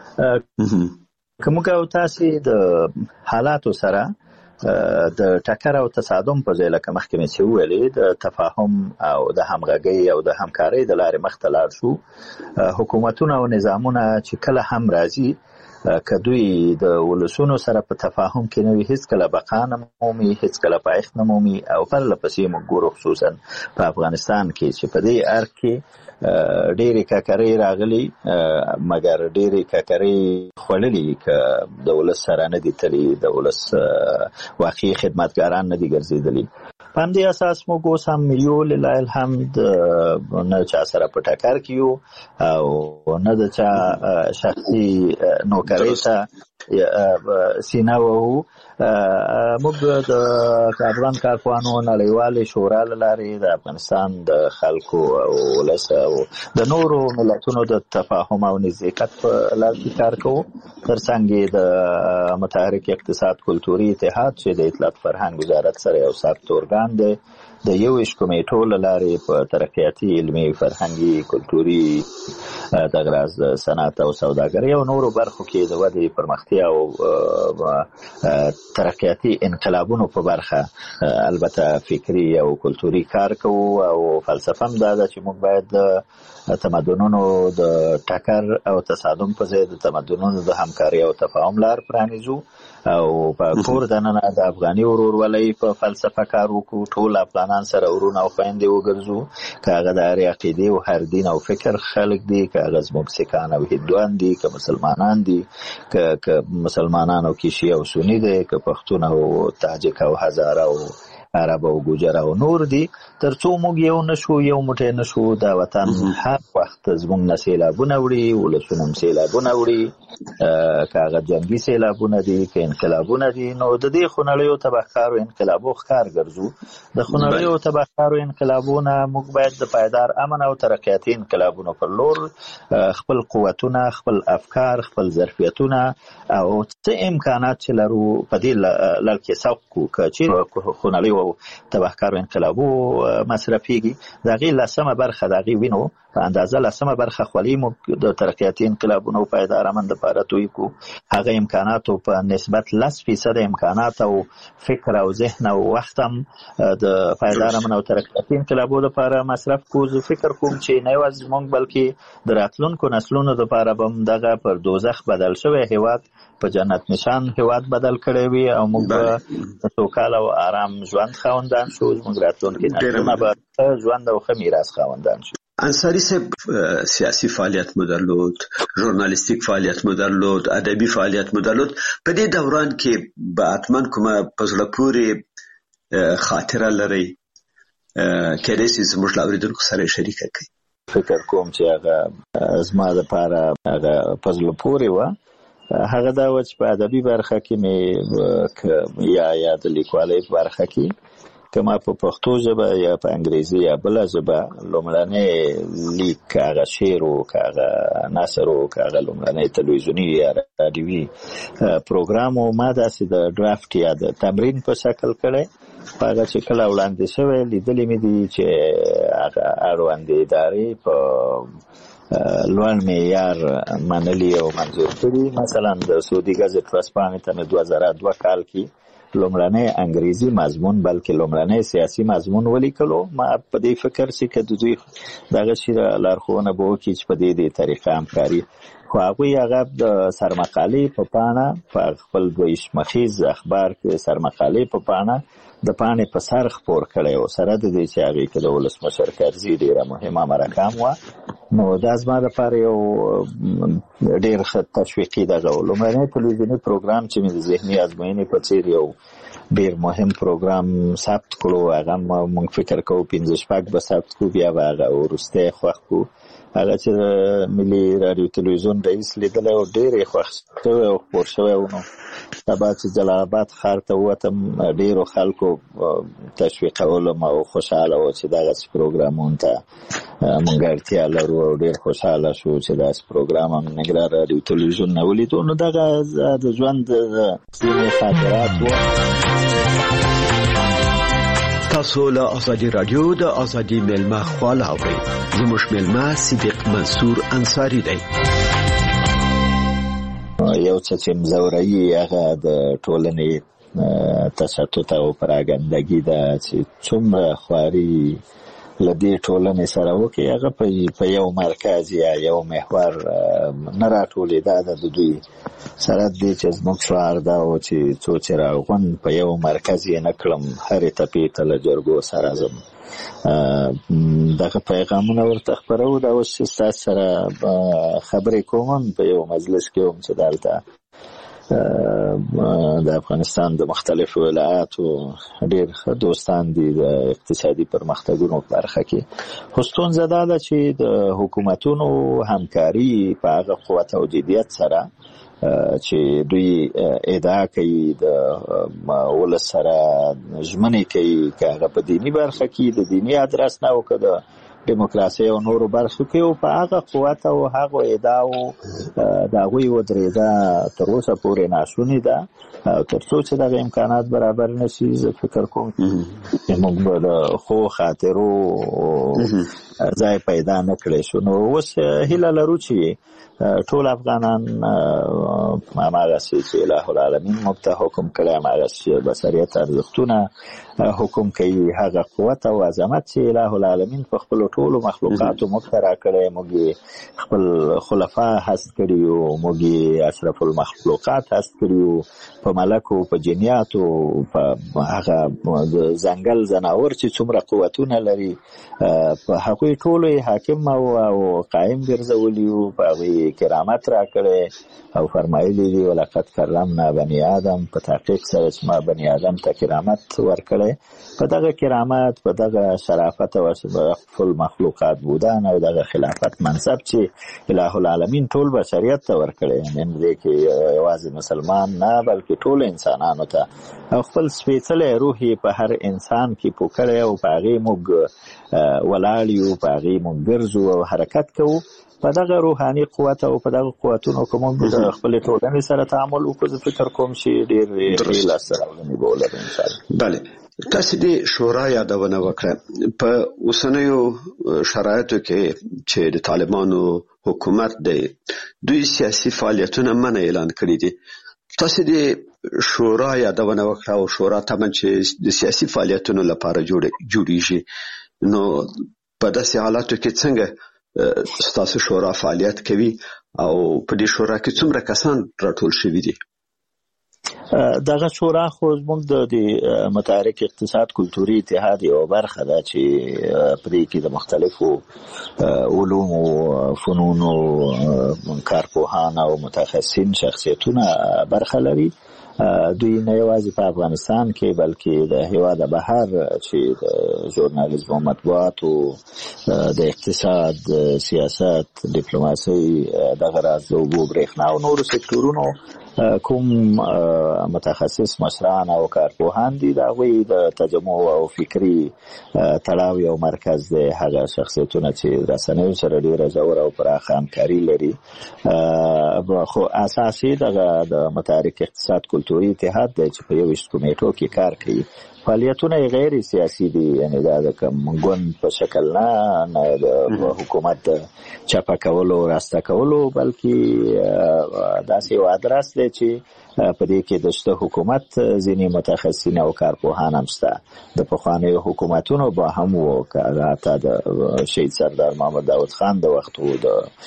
که موږ او تاسې د حالاتو سره د ټکر او تصادم په ځای لکه مخکې مې چې وویلې د تفاهم او د همغږۍ او د همکارۍ د لارې مخته لاړ شو حکومتونه او نظامونه چې کله هم راځي که دوی د ولسونو سره په تفاهم کې نه وي هیڅکله بقا نه مومي هیڅکله پایښت نه مومي او پرله پسې موږ ګورو خصوصا په افغانستان کې چې په دې ارګ کې ډېرې ککرۍ راغلي مګر ډېرې ککرۍ خوړلي که د ولس سره نه دي تلي د ولس واقعي خدمتګاران نه دي ګرځېدلي. په همدې اساس موږ اوس هم یو لله الحمد نه چا سره په ټکر کې یو او نه د چا شخصي نوکرۍ ته سینه وهو. موږ د افغان کارپوهانو نړیوالې شورا له لارې د افغانستان د خلکو او ولس او د نورو ملتونو د تفاهم او نزدېکت په لار کې کار کوو ترڅنګ یې د متحرک اقتصاد کلتوري اتحاد چې د اطلاعات فرهنګ وزارت سره یو ثابت ارګان دی د 21 کمیټو له لارې په ترقیاتي علمي فرهنګي کلتوري دغه راز د صنعت او سوداګرۍ او نورو برخو کې د ودې پرمختیا او ترقیاتي انقلابونو په برخه البته فکری او کلتوري کار کوو او فلسفه هم دا ده چې موږ باید د تمدنونو د ټکر او تصادم په ځای د تمدنونو د همکارۍ او تفاهم لار پرانیزو او په کور دننه د افغاني ورورولۍ په فلسفه کار وکړو ټول افغانان سره ورونه او خویندې وګرځو که هغه د هرې عقیدې او هر دین او فکر خلک دي که هغه زموږ سیکان او هندوان دي که مسلمانان دي که مسلمانان او کیشي او سني دي که پښتون او تاجک او هزاره او عرب او ګوجر او نور دي تر څو موږ یو نشو یو موټی نشو دا وطن هر وخت زموږ نه سیلابونه وړي ولسونه هم سیلابونه وړي که هغه جنګي سیلابونه دي که انقلابونه دي نو د دې خونړیو تبهکارو انقلابو ښکار ګرځو د خونړیو تبهکارو انقلابونه موږ باید د پایدار امن او ترقیاتي انقلابونو پر لور خپل قوتونه خپل افکار خپل ظرفیتونه او څه امکانات چې لرو په دې لړ کې سوق کړو که چیرې خونړیو تبهکارو انقلابو مصرفيږي د هغې لسمه برخه د هغې وینو په اندازه لسمه برخه خولي موږ د ترقیاتي انقلابونو پایدار امن دپاره توی کړو هغه امکاناتو په نسبت 10% امکانات او فکر او ذهن او وخت هم د پایدار امن او ترقیاتي انقلابو دپاره مصرف کړو زه فکر کوم چې نه یوازې موږ بلکې د راتلونکو نسلونو دپاره به هم دغه پر دوزخ بدل شوی هیواد په جنت نشان هیواد بدل کړی وي او موږ به د سوکاله او آرام ژوند خاوندان شو زموږ راتلونکي نسلونه به ژوند او ښه میراث خاوندان شو. انصاري صاحب سیاسي فعالیت مو درلود ژورنالیستیک فعالیت مو درلود ادبي فعالیت مو درلود په دې دوران کې به حتما کومه په زړه پورې خاطره لرئ کېدای شي زموږ له اورېدونکو سره یې شریکه کړئ؟ فکر کوم چې هغه زما دپاره هغه په زړه پورې وه هغه دا وه چې په ادبي برخه کې مې یا د لیکوالۍ په برخه کې کما په پښتو ژبه یا په انګریزي یا بل ژبه لومړنی لیک هغه شعر او هغه نثر او هغه لومړنی تلویزیونی یا رادیوي پروګرام او ما داسې د ډرافټ یا د تمرین په شکل کړی هغه چې کله وړاندې شوی لیدلې مې دي چې هغه اړوندې ادارې په لوړ معیار منلي او منظور کړي. مثلا د سعودي ګزټ ورځپاڼې ته مې 2002 کال کې لومړنی انګریزي مضمون بلکې لومړنی سیاسي مضمون ولیکلو. ما په دې فکر چې که دوی دغه شی لارښوونه به وکړي چې په دې طریقه همکاري خو هغه د سرمقالې په پاڼه په خپل دویش مخیز اخبار کې سرمقالې په پاڼه د پاڼې په سر خپور کړی او سره د دې چې هغې کې د ولسمشر کرزي ډېره مهمه مرکه وه نو دا زما دپاره یو ډېر ښه تشویقي دغه و. لومړنی تلویزیوني پروګرام چې مې د ذهني ازموینې په څېر یو ډېر مهم پروګرام ثبت کړو هغه موږ فکر کوو 15 به ثبت کړو بیا به هغه وروستی خوښ کړو هغه چې ملي راډیو تلویزیون رئیس لیدلی او ډېر یې خوښ شوی او خپور شوی و. نو سبا چې جلال آباد ښار ته ووتم ډېرو خلکو تشویقولم او خوشحاله و چې دغسې پروګرامونو ته موږ اړتیا لرو او ډېر خوشحاله شو چې داسې پروګرام هم ننګرهار راډیو تلویزیون نه ولیدو. نو دغه د ژوند ځینې خاطرات و. تاسو له ازادي رادیو د ازادي ملما خواله اورئ. زموږ ملما صدیق منصور انصاری دی. یو څه چې مزورایي هغه د ټولنې تشتت او پراګندګي ده چې څومره خواري له دې ټولنې سره وکړي هغه په یو مرکز یا یو محور نه راټولېده د دوی سره دې چې زموږ شعار دا و چې څو چې راغون په یو مرکز یې نه کړم هرې تپې ته له جرګو سره ځم. دغه پیغامونه ورته خپرو. دا اوس چې ستاسو سره خبرې کوم په یو مجلس کې وم چې دلته د افغانستان د مختلفو ولایاتو ډېر دوستان دي د اقتصادي پرمختګونو په برخه کې. خو ستونزه دا ده چې د حکومتونو همکاري په هغه قوت او جدیت سره چې دوی ادعا کوي د ولس سره ژمنې کوي که هغه په دیني برخه کې د دیني ادرس نه او که د دیموکراسي او نورو برخو کې او په هغه قوت او هغه ادعاو د هغوی ودرېده تر اوسه پورې ناشونې ده او تر څو چې دغه امکانات برابر نه شي زه فکر کوم چې موږ به د ښو خاطرو ځای پیدا نه کړی شو. نو اوس هیله لرو چې ټول افغانان هماغسې چې الهو العالمین موږ ته حکم کړی هماغسې بشریت ارزښتونه حکم کوي هغه قوت او عظمت چې الهو العالمین په خپلو ټولو مخلوقاتو موږ ته راکړی موږ یې خپل خلفا هست کړي یو موږ یې اشرف المخلوقات هست کړي یو په ملکو په جنیاتو په هغه د ځنګل ځناور چې څومره قوتونه لري په هغوی ټولو یې حاکم او قایم ګرځولي وو په هغوی کرامت راکړی او فرمایلی دي ولقد کرمنا بني آدم په تحقیق سره چې ما بني آدم ته کرامت ورکړی په دغه کرامت په دغه شرافت او اشرف المخلوقات بودن او دغه خلافت منصب چې الهو العالمین ټول بشریت ته ورکړی نن دې کې یوازې مسلمان نه بلکې ټول انسانانو ته او خپل سپېڅلی روح یې په هر انسان کې پوکړی او په هغې موږ ولاړ یو په هغې موږ ګرځو او حرکت کوو. په دغه روحاني قوت او په دغه قوتونو که موږ د خپلې ټولنې سره تعامل وکړو زه فکر کوم چې ډېر لاسته راوړنې به ولرو انشاءالله. بله تاسو د شورا یادونه وکړه په اوسنیو شرایطو کې چې د طالبانو حکومت دی دوی سیاسي فعالیتونه منع اعلان کړي دي. تاسو د شورا یادونه وکړه او شورا طبعا چې د سیاسي فعالیتونو لپاره جوړیږي نو په داسې حالاتو کې څنګه ستاسو شورا فعالیت کوي او په دې شورا کې څومره کسان راټول شوي دي؟ دغه شورا خو زموږ د متحرک اقتصاد کلتوري اتحاد یوه برخه ده چې پرې کې د مختلفو علومو فنونو کارپوهان او متخصصین شخصیتونه برخه لري. دوی نه یوازې په افغانستان کې بلکې د هیواد بهر چې د ژورنالیزم او مطبوعاتو د اقتصاد سیاست ډیپلوماسي دغه راز د اوبو برېښنا او نورو سکتورونو کوم متخصص مشران او کارپوهان دي دا وی د تجمع او فکری تړاو یو مرکز دی. هغه شخصیتونه چې رسنیو سره ډیره ژوره او پراخه همکاري لري. خو اساسي د متحرک اقتصاد کلتوري اتحاد دی چې په 21 کمیټو کې کار کوي. فعالیتونه غیر سیاسي دي، یعنی دا د کوم ګوند په شکل نه د حکومت چپه کولو راسته کولو، بلکې داسې یو ادرس دی چې په دې کې د حکومت ځینې متخصصین او کارپوهان هم شته. د پخوانیو حکومتونو به هم وو که حتی د شهید سردار محمد داود خان د وخت و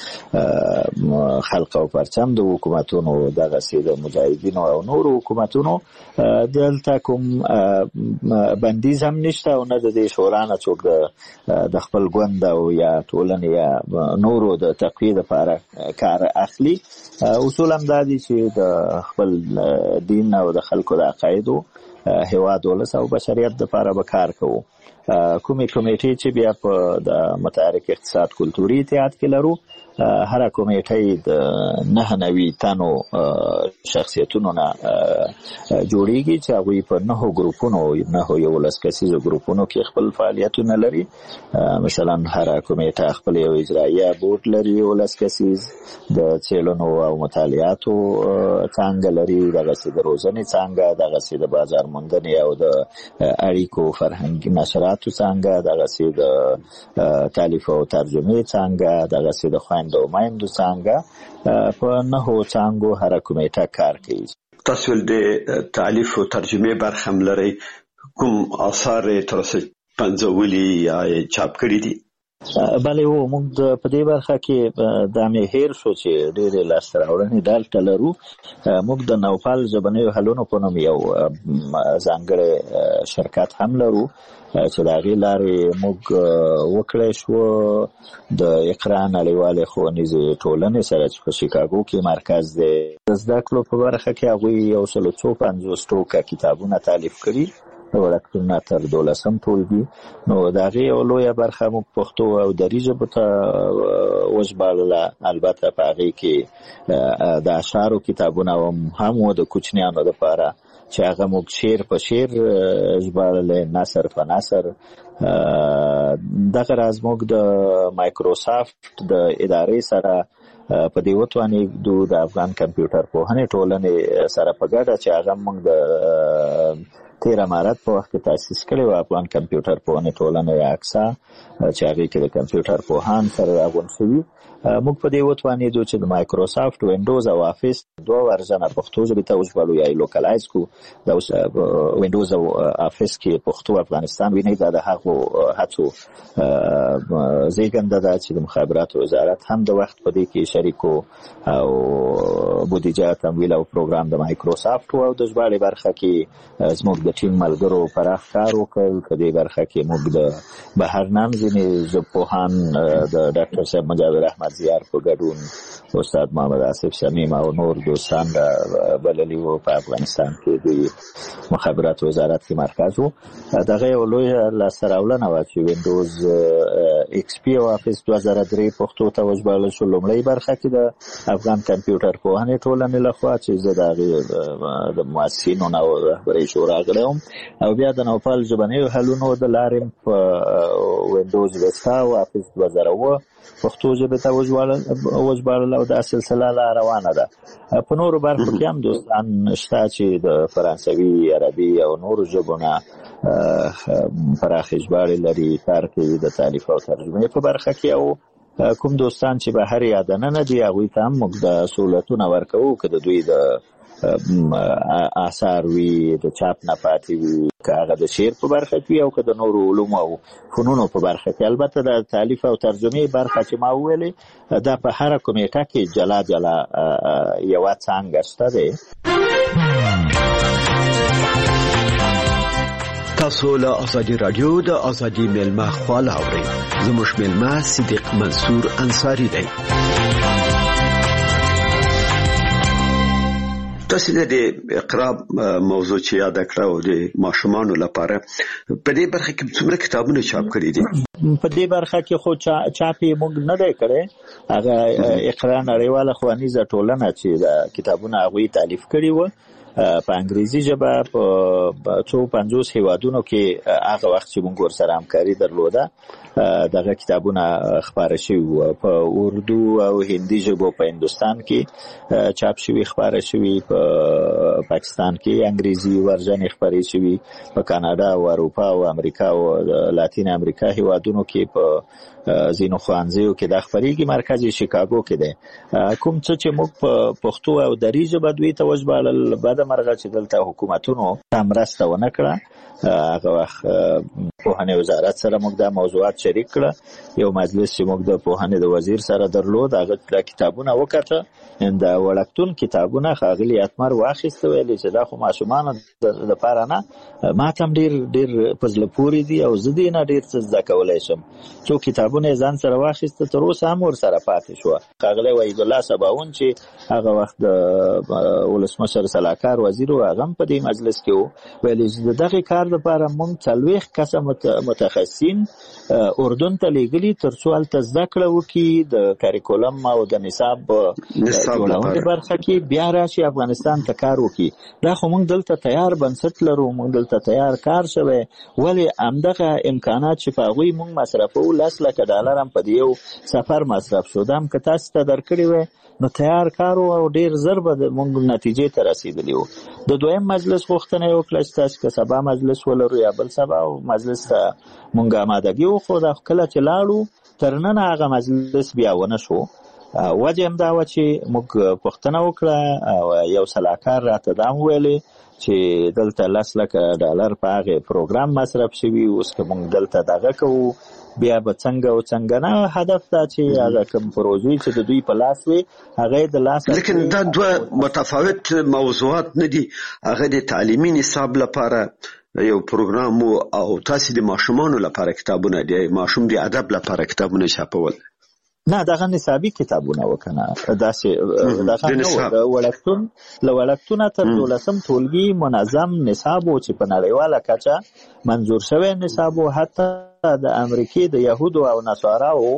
د خلق او پرچم د حکومتونو، دغسې د مجاهدینو او نورو حکومتونو. دلته کوم بندیز هم نشته او نه د دې شورا نه څوک د خپل ګوند او یا ټولنې یا نورو د تقویې لپاره کار اخلي. اصول هم دا دي چې د خپل دین او د خلکو د عقایدو، هیواد، ولس او بشریت لپاره به کار کوو. کومې کمیټې چې بیا په د متحرک اقتصاد کلتوري اتحاد کې لرو، هر کمیټه د 99 تنو شخصیتونو نه جوړیږي چې هغوی په 9 ګروپونو 11 کسیزو ګروپونو کې خپل فعالیتونه لري. مثلا هر کمیټه خپل یو اجرایه بورډ لري 11 کسیز، د څېړنو او مطالعاتو څانګه لري، دغسې د روزنې څانګه، دغسې د بازار موندنې او د اړیکو فرهنګي نشراتو څانګه، دغسې د تالیف او ترجمې څانګه، دغسې د د مایندو څانګه. په 9 څانګو هر کمیټه کار کوي. تاسو د تالیف او ترجمه برخه هم لرئ، کوم آثار تر اوسه پنځولي یا چاپ کړي دي؟ بله و موږ په دې برخه کې دا مې هیر شو چې ډېرې لاسته راوړنې دلته لرو. موږ د نوپال ژبنیو حلونو په نوم یو ځانګړی شرکت هم لرو چې د هغې لارې موږ وکړی شو د اقرا نړیوالې ښوونیزې ټولنې سره چې په شیکاګو کې مرکز دی. د زده کړو په برخه کې هغوی 150 ټوکه کتابونه تالیف کړي، وړکتونونه تر 12 ټولګي. نو د هغې یو لویه برخه موږ پښتو او دري ژبو ته وژباړله. البته په هغې کې د اشعارو کتابونه هم و د کوچنیانو دپاره چې هغه موږ شعر په شعر ژباړلی، نثر په نثر. دغه راز موږ د مایکروسافت د ادارې سره په دې وتوانېدو د افغان کمپیوټر پوهنې ټولنې سره په ګډه چې هغه موږ د 13 مارچ په وخت کې تاسیس کړی و، افغان کمپیوټر پوهنې ټولنه یا اکسا، چې هغې کې د کمپیوټر پوهان سره راغونډ شوي. موږ په دې وتوانېدو چې د مایکروسافت وینډوز او افیس 2 ورژنه پښتو ژبې ته وژباړو یا لوکلایز کو. د وینډوز او افیس کې پښتو افغانستان ویني، دا د هغو هڅو زیږنده ده چې د مخابراتو وزارت هم د وخت په دې کې شریک او بودیجه تمویل او پروګرام د مایکروسافت او د ژباړې برخه کې زموږ د ټیم ملګرو پراخ کار وکړ. په دې برخه کې موږ د بهرنام ځینې ژبپوهان د ډاکټر صاحب مجاور احمد زیار په ګډون، استاد محمد آصف شمیم او نور دوستان بللي وو. په افغانستان کې د مخابرات وزارت کې مرکز وو. دغه یو لویه لاسته راوړنه وه چې وینډوز ایکس پی او افیس 2003 پښتو ته وژباړل شو. لومړۍ برخه کې د افغان کمپیوټر پوهنې ټولنې لخوا چې زه د هغې د مؤسسینو نه او رهبرۍ شورا غړی وم، او بیا د نوپال ژبنیو حلونو د لارې په وینډوز وستا او افیس 2007 پښتو ژبې ته وژباړل او دا سلسله لا روانه ده. په نورو برخو کې هم دوستان شته چې د فرانسوي، عربي او نورو ژبو نه پراخې ژباړې لري، کار کوي د تالیف او ترجمې په برخه کې. او کوم دوستان چې بهر یا دننه دي هغوی ته هم موږ د سهولتونه ورکوو که د دوی د آثار وي، د چاپ نه پاتې وي، که هغه د شعر په برخه کې او که د نورو علومو او فنونو په برخه کې. البته د تالیف او ترجمې برخه چې ما وویلې دا په هره کمیټه کې جلا جلا یوه څانګه شته دی. تاسو له ازادي رادیو د ازادي ملما خواله اورئ. زموږ ملما صدیق منصور انصاری دی. تاسو د اقرا موضوع چې یاد کړو د ماشومانو لپاره په دې برخه کې څومره کتابونه چاپ کړي دي؟ په دې برخه کې خو چاپی موږ نه دی کړی، هغه اقرا نړیواله ښوونیزه ټولنه چې د کتابونه هغوی تالیف کړي و په انګریزي ژبه په 250 هیوادونو کې هغه وخت چې موږ ورسره همکاري درلوده دغه کتابونه خپاره شوي وو په اردو او هندي ژبو په هندوستان کې چاپ شوي خپاره شوي په پاکستان کې انګریزي ورژن خپاره شوي په کاناډا او اروپا او امریکا او لاتین امریکا هیوادونو کې په زینو خوانزیو کې د خبريږي مرکز شیکاګو کې ده کوم چې موږ په پښتو او دری ژبه دوی ته وژبالل بعد مرغه چې دلته حکومتونو تمرسته ونه کړه هغه وخت پوهنې وزارت سره موږ د موضوعات شریک کړه یو مجلس چې موږ د پوهنې د وزیر سره درلود هغه کتابونه وکړه د وړکتون کتابونه خاغلی اتمر واخیسته ویل چې دا خو ماشومان د پاره نه ما تم ډیر پزله پوری دي او زدي نه ډیر څه زده کولای شم څو کتابونه ځان سره واخیسته تر اوسه هم ور سره پاتې شو خاغلی وحید الله سباون چې هغه وخت ولسمشر سلاکار وزیر او هغه په دې مجلس کې ویل چې دغه کار لپاره موږ 40 کسه متخصصین اردن ته لېږلي ترڅو هلته زده کړه وکړي د کاریکولم او د نصاب جوړونې برخه کې بیا راشي افغانستان ته کار وکړي دا خو موږ دلته تیار بنسټ لرو موږ دلته تیار کار شوی ولې همدغه امکانات چې په هغوی موږ مصرفو $10 لک هم په یو سفر مصرف شو دا هم که تاسو ته درکړی وی نو تیار کار او ډیر زر به موږ نتیجې ته رسیدلی وو د دویم مجلس غوښتنه وکړه چې تاسو که سبا مجلس ولرو یا بل سبا او مجلس ته موږ آمادګي وخو دا کله چې لاړو تر نن هغه مجلس بیا ونه شو وجه هم دا و چې موږ پوښتنه وکړه او یو سلاکار راته دا ویلي چې دلته $10 لک په هغه پروګرام مصرف شوی اوس که موږ دلته دغه کوو بیا به څنګه او څنګه نه هدف دا چې هغه کوم پروژې چې د دوی په لاس وي هغه د لاس لیکن دا دوه متفاوت موضوعات نه دي هغه د تعلیمي نصاب لپاره یو پروګرام او تاسو د ماشومانو لپاره کتابونه دي ماشوم د ادب لپاره کتابونه چاپول نه دغه نصابي کتابونه وکنه داسې دغه وړکتون تر 12م ټولګي منظم نصاب او چې په نړیواله کچه منظور شوی نصاب او حتی د امریکای د يهودو او نصاراو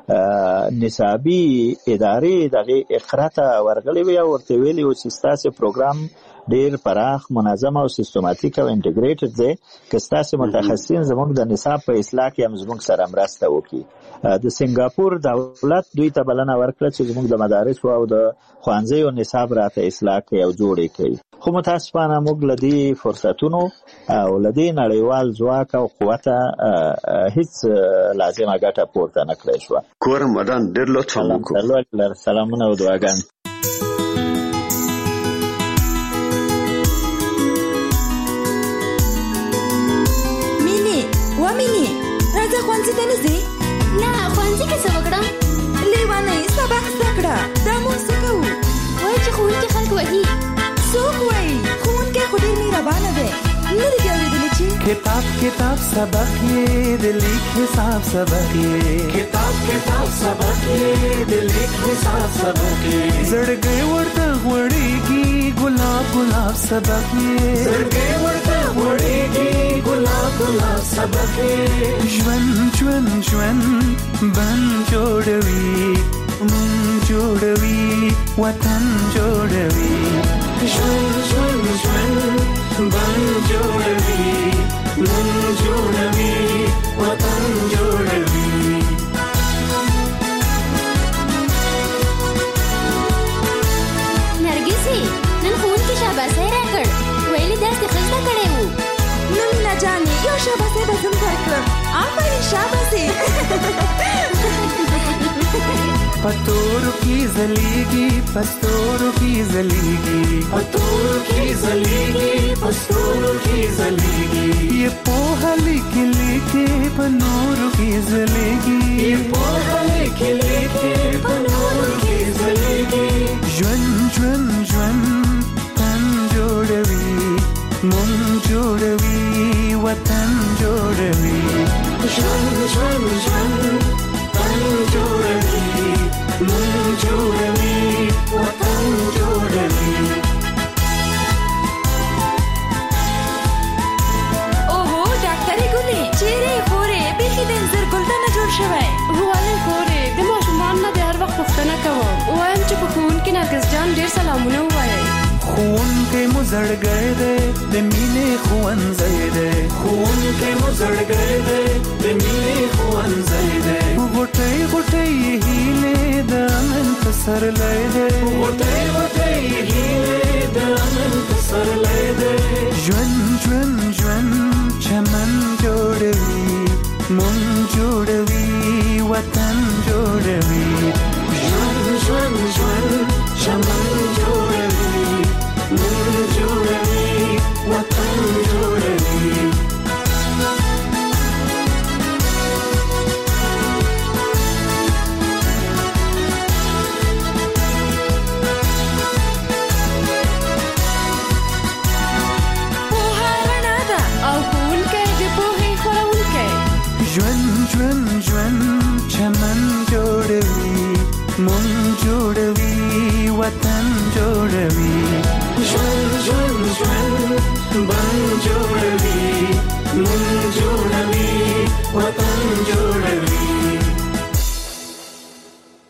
نصابي ادارې دغه اقراته ورغلي وي او ورته ویلي او چې تاسو پروګرام ډیر پراخ منظم او سیستماتیک او انټیګریټډ دی که تاسو متخصصین زموږ د نصاب په اصلاح کې هم زموږ سره مرسته وکړي د سنگاپور دولت دوی ته بلنه ورکړه چې زموږ د مدارس او د ښوونځیو نصاب راته اصلاح کوي او جوړ کړي خو متاسفانه موږ لدی فرصتونو او لدی نړیوال ځواک او قوت هیڅ لازمه ګټه پورته نه کړې شو کور مدان ډېر لطف وکړو سلامونه او دعاګانې ښوونځي ته نه ځې؟ نه ښوونځي کې څه وکړم؟ لیوانۍ سبق زده کړه دا موږ څه کوو؟ وایي چې ښوونکي خلک وهي. څوک وایي؟ ښوونکی خو ډېر مهربانه دی. نه دې بیا اورېدلي چې کتاب کتاب سبق یې د لیک حساب سبق یې کتاب کتاب سبق یې د لیک حساب سبق یې زړګی ورته غوړېږي ګلاب ګلاب سبق یې زړګی ورته غوړېږي ګلاب ګلاب سبق یې ژوند ژوند ژوند بند جوړوي مون جوړوي وطن جوړوي ژوند ژوند ژوند بند جوړوي مون جوړوي وطن جوړوي نرګسي نن ښوونکي شاباسي راکړ ویلي درس یې ښه زده کړی وو نن نه جانې یو شاباسي به زم درکړم آفرین شاباسي پتورو کی زلیگی پستورو کی زلیگی پتورو کی زلیگی پستورو کی زلیگی یہ پوہا لکھ لکھے پنورو کی زلیگی یہ پوہا لکھ لکھے پنورو کی زلیگی جون جون جون تن جوڑوی من جوڑوی وطن جوڑوی جون جون جون تن جوڑوی من جوړوي وطن جوړوي اوهو ډاکټرې ګلې چیرې خورې بیخي د انځر ګل نه جوړ شوی ولې خورې د ته هم ډېر سلامونه ووایئ. ښوونکی مو زړګی دی د مینې ښوونځی دی. ښوونکی مو زړګی دی د مینې ښوونځی دی. غوټۍ غوټۍ هیلې د امن پسرلی دی. غوټۍ غوټۍ هیلې د امن پسرلی دی. ژوند ژوند ژوند چمن جوړوي مونږ جوړوي وطن جوړوي. ژوند ژوند ژوند چمن جوړوي مونږ جوړوي وطن جوړوي. ژوند ژوند ژوند چمن جوړوي مونږ جوړوي وطن جوړوي. ژوند ژوند ژوند بڼ جوړوي مونږ جوړوي وطن جوړوي.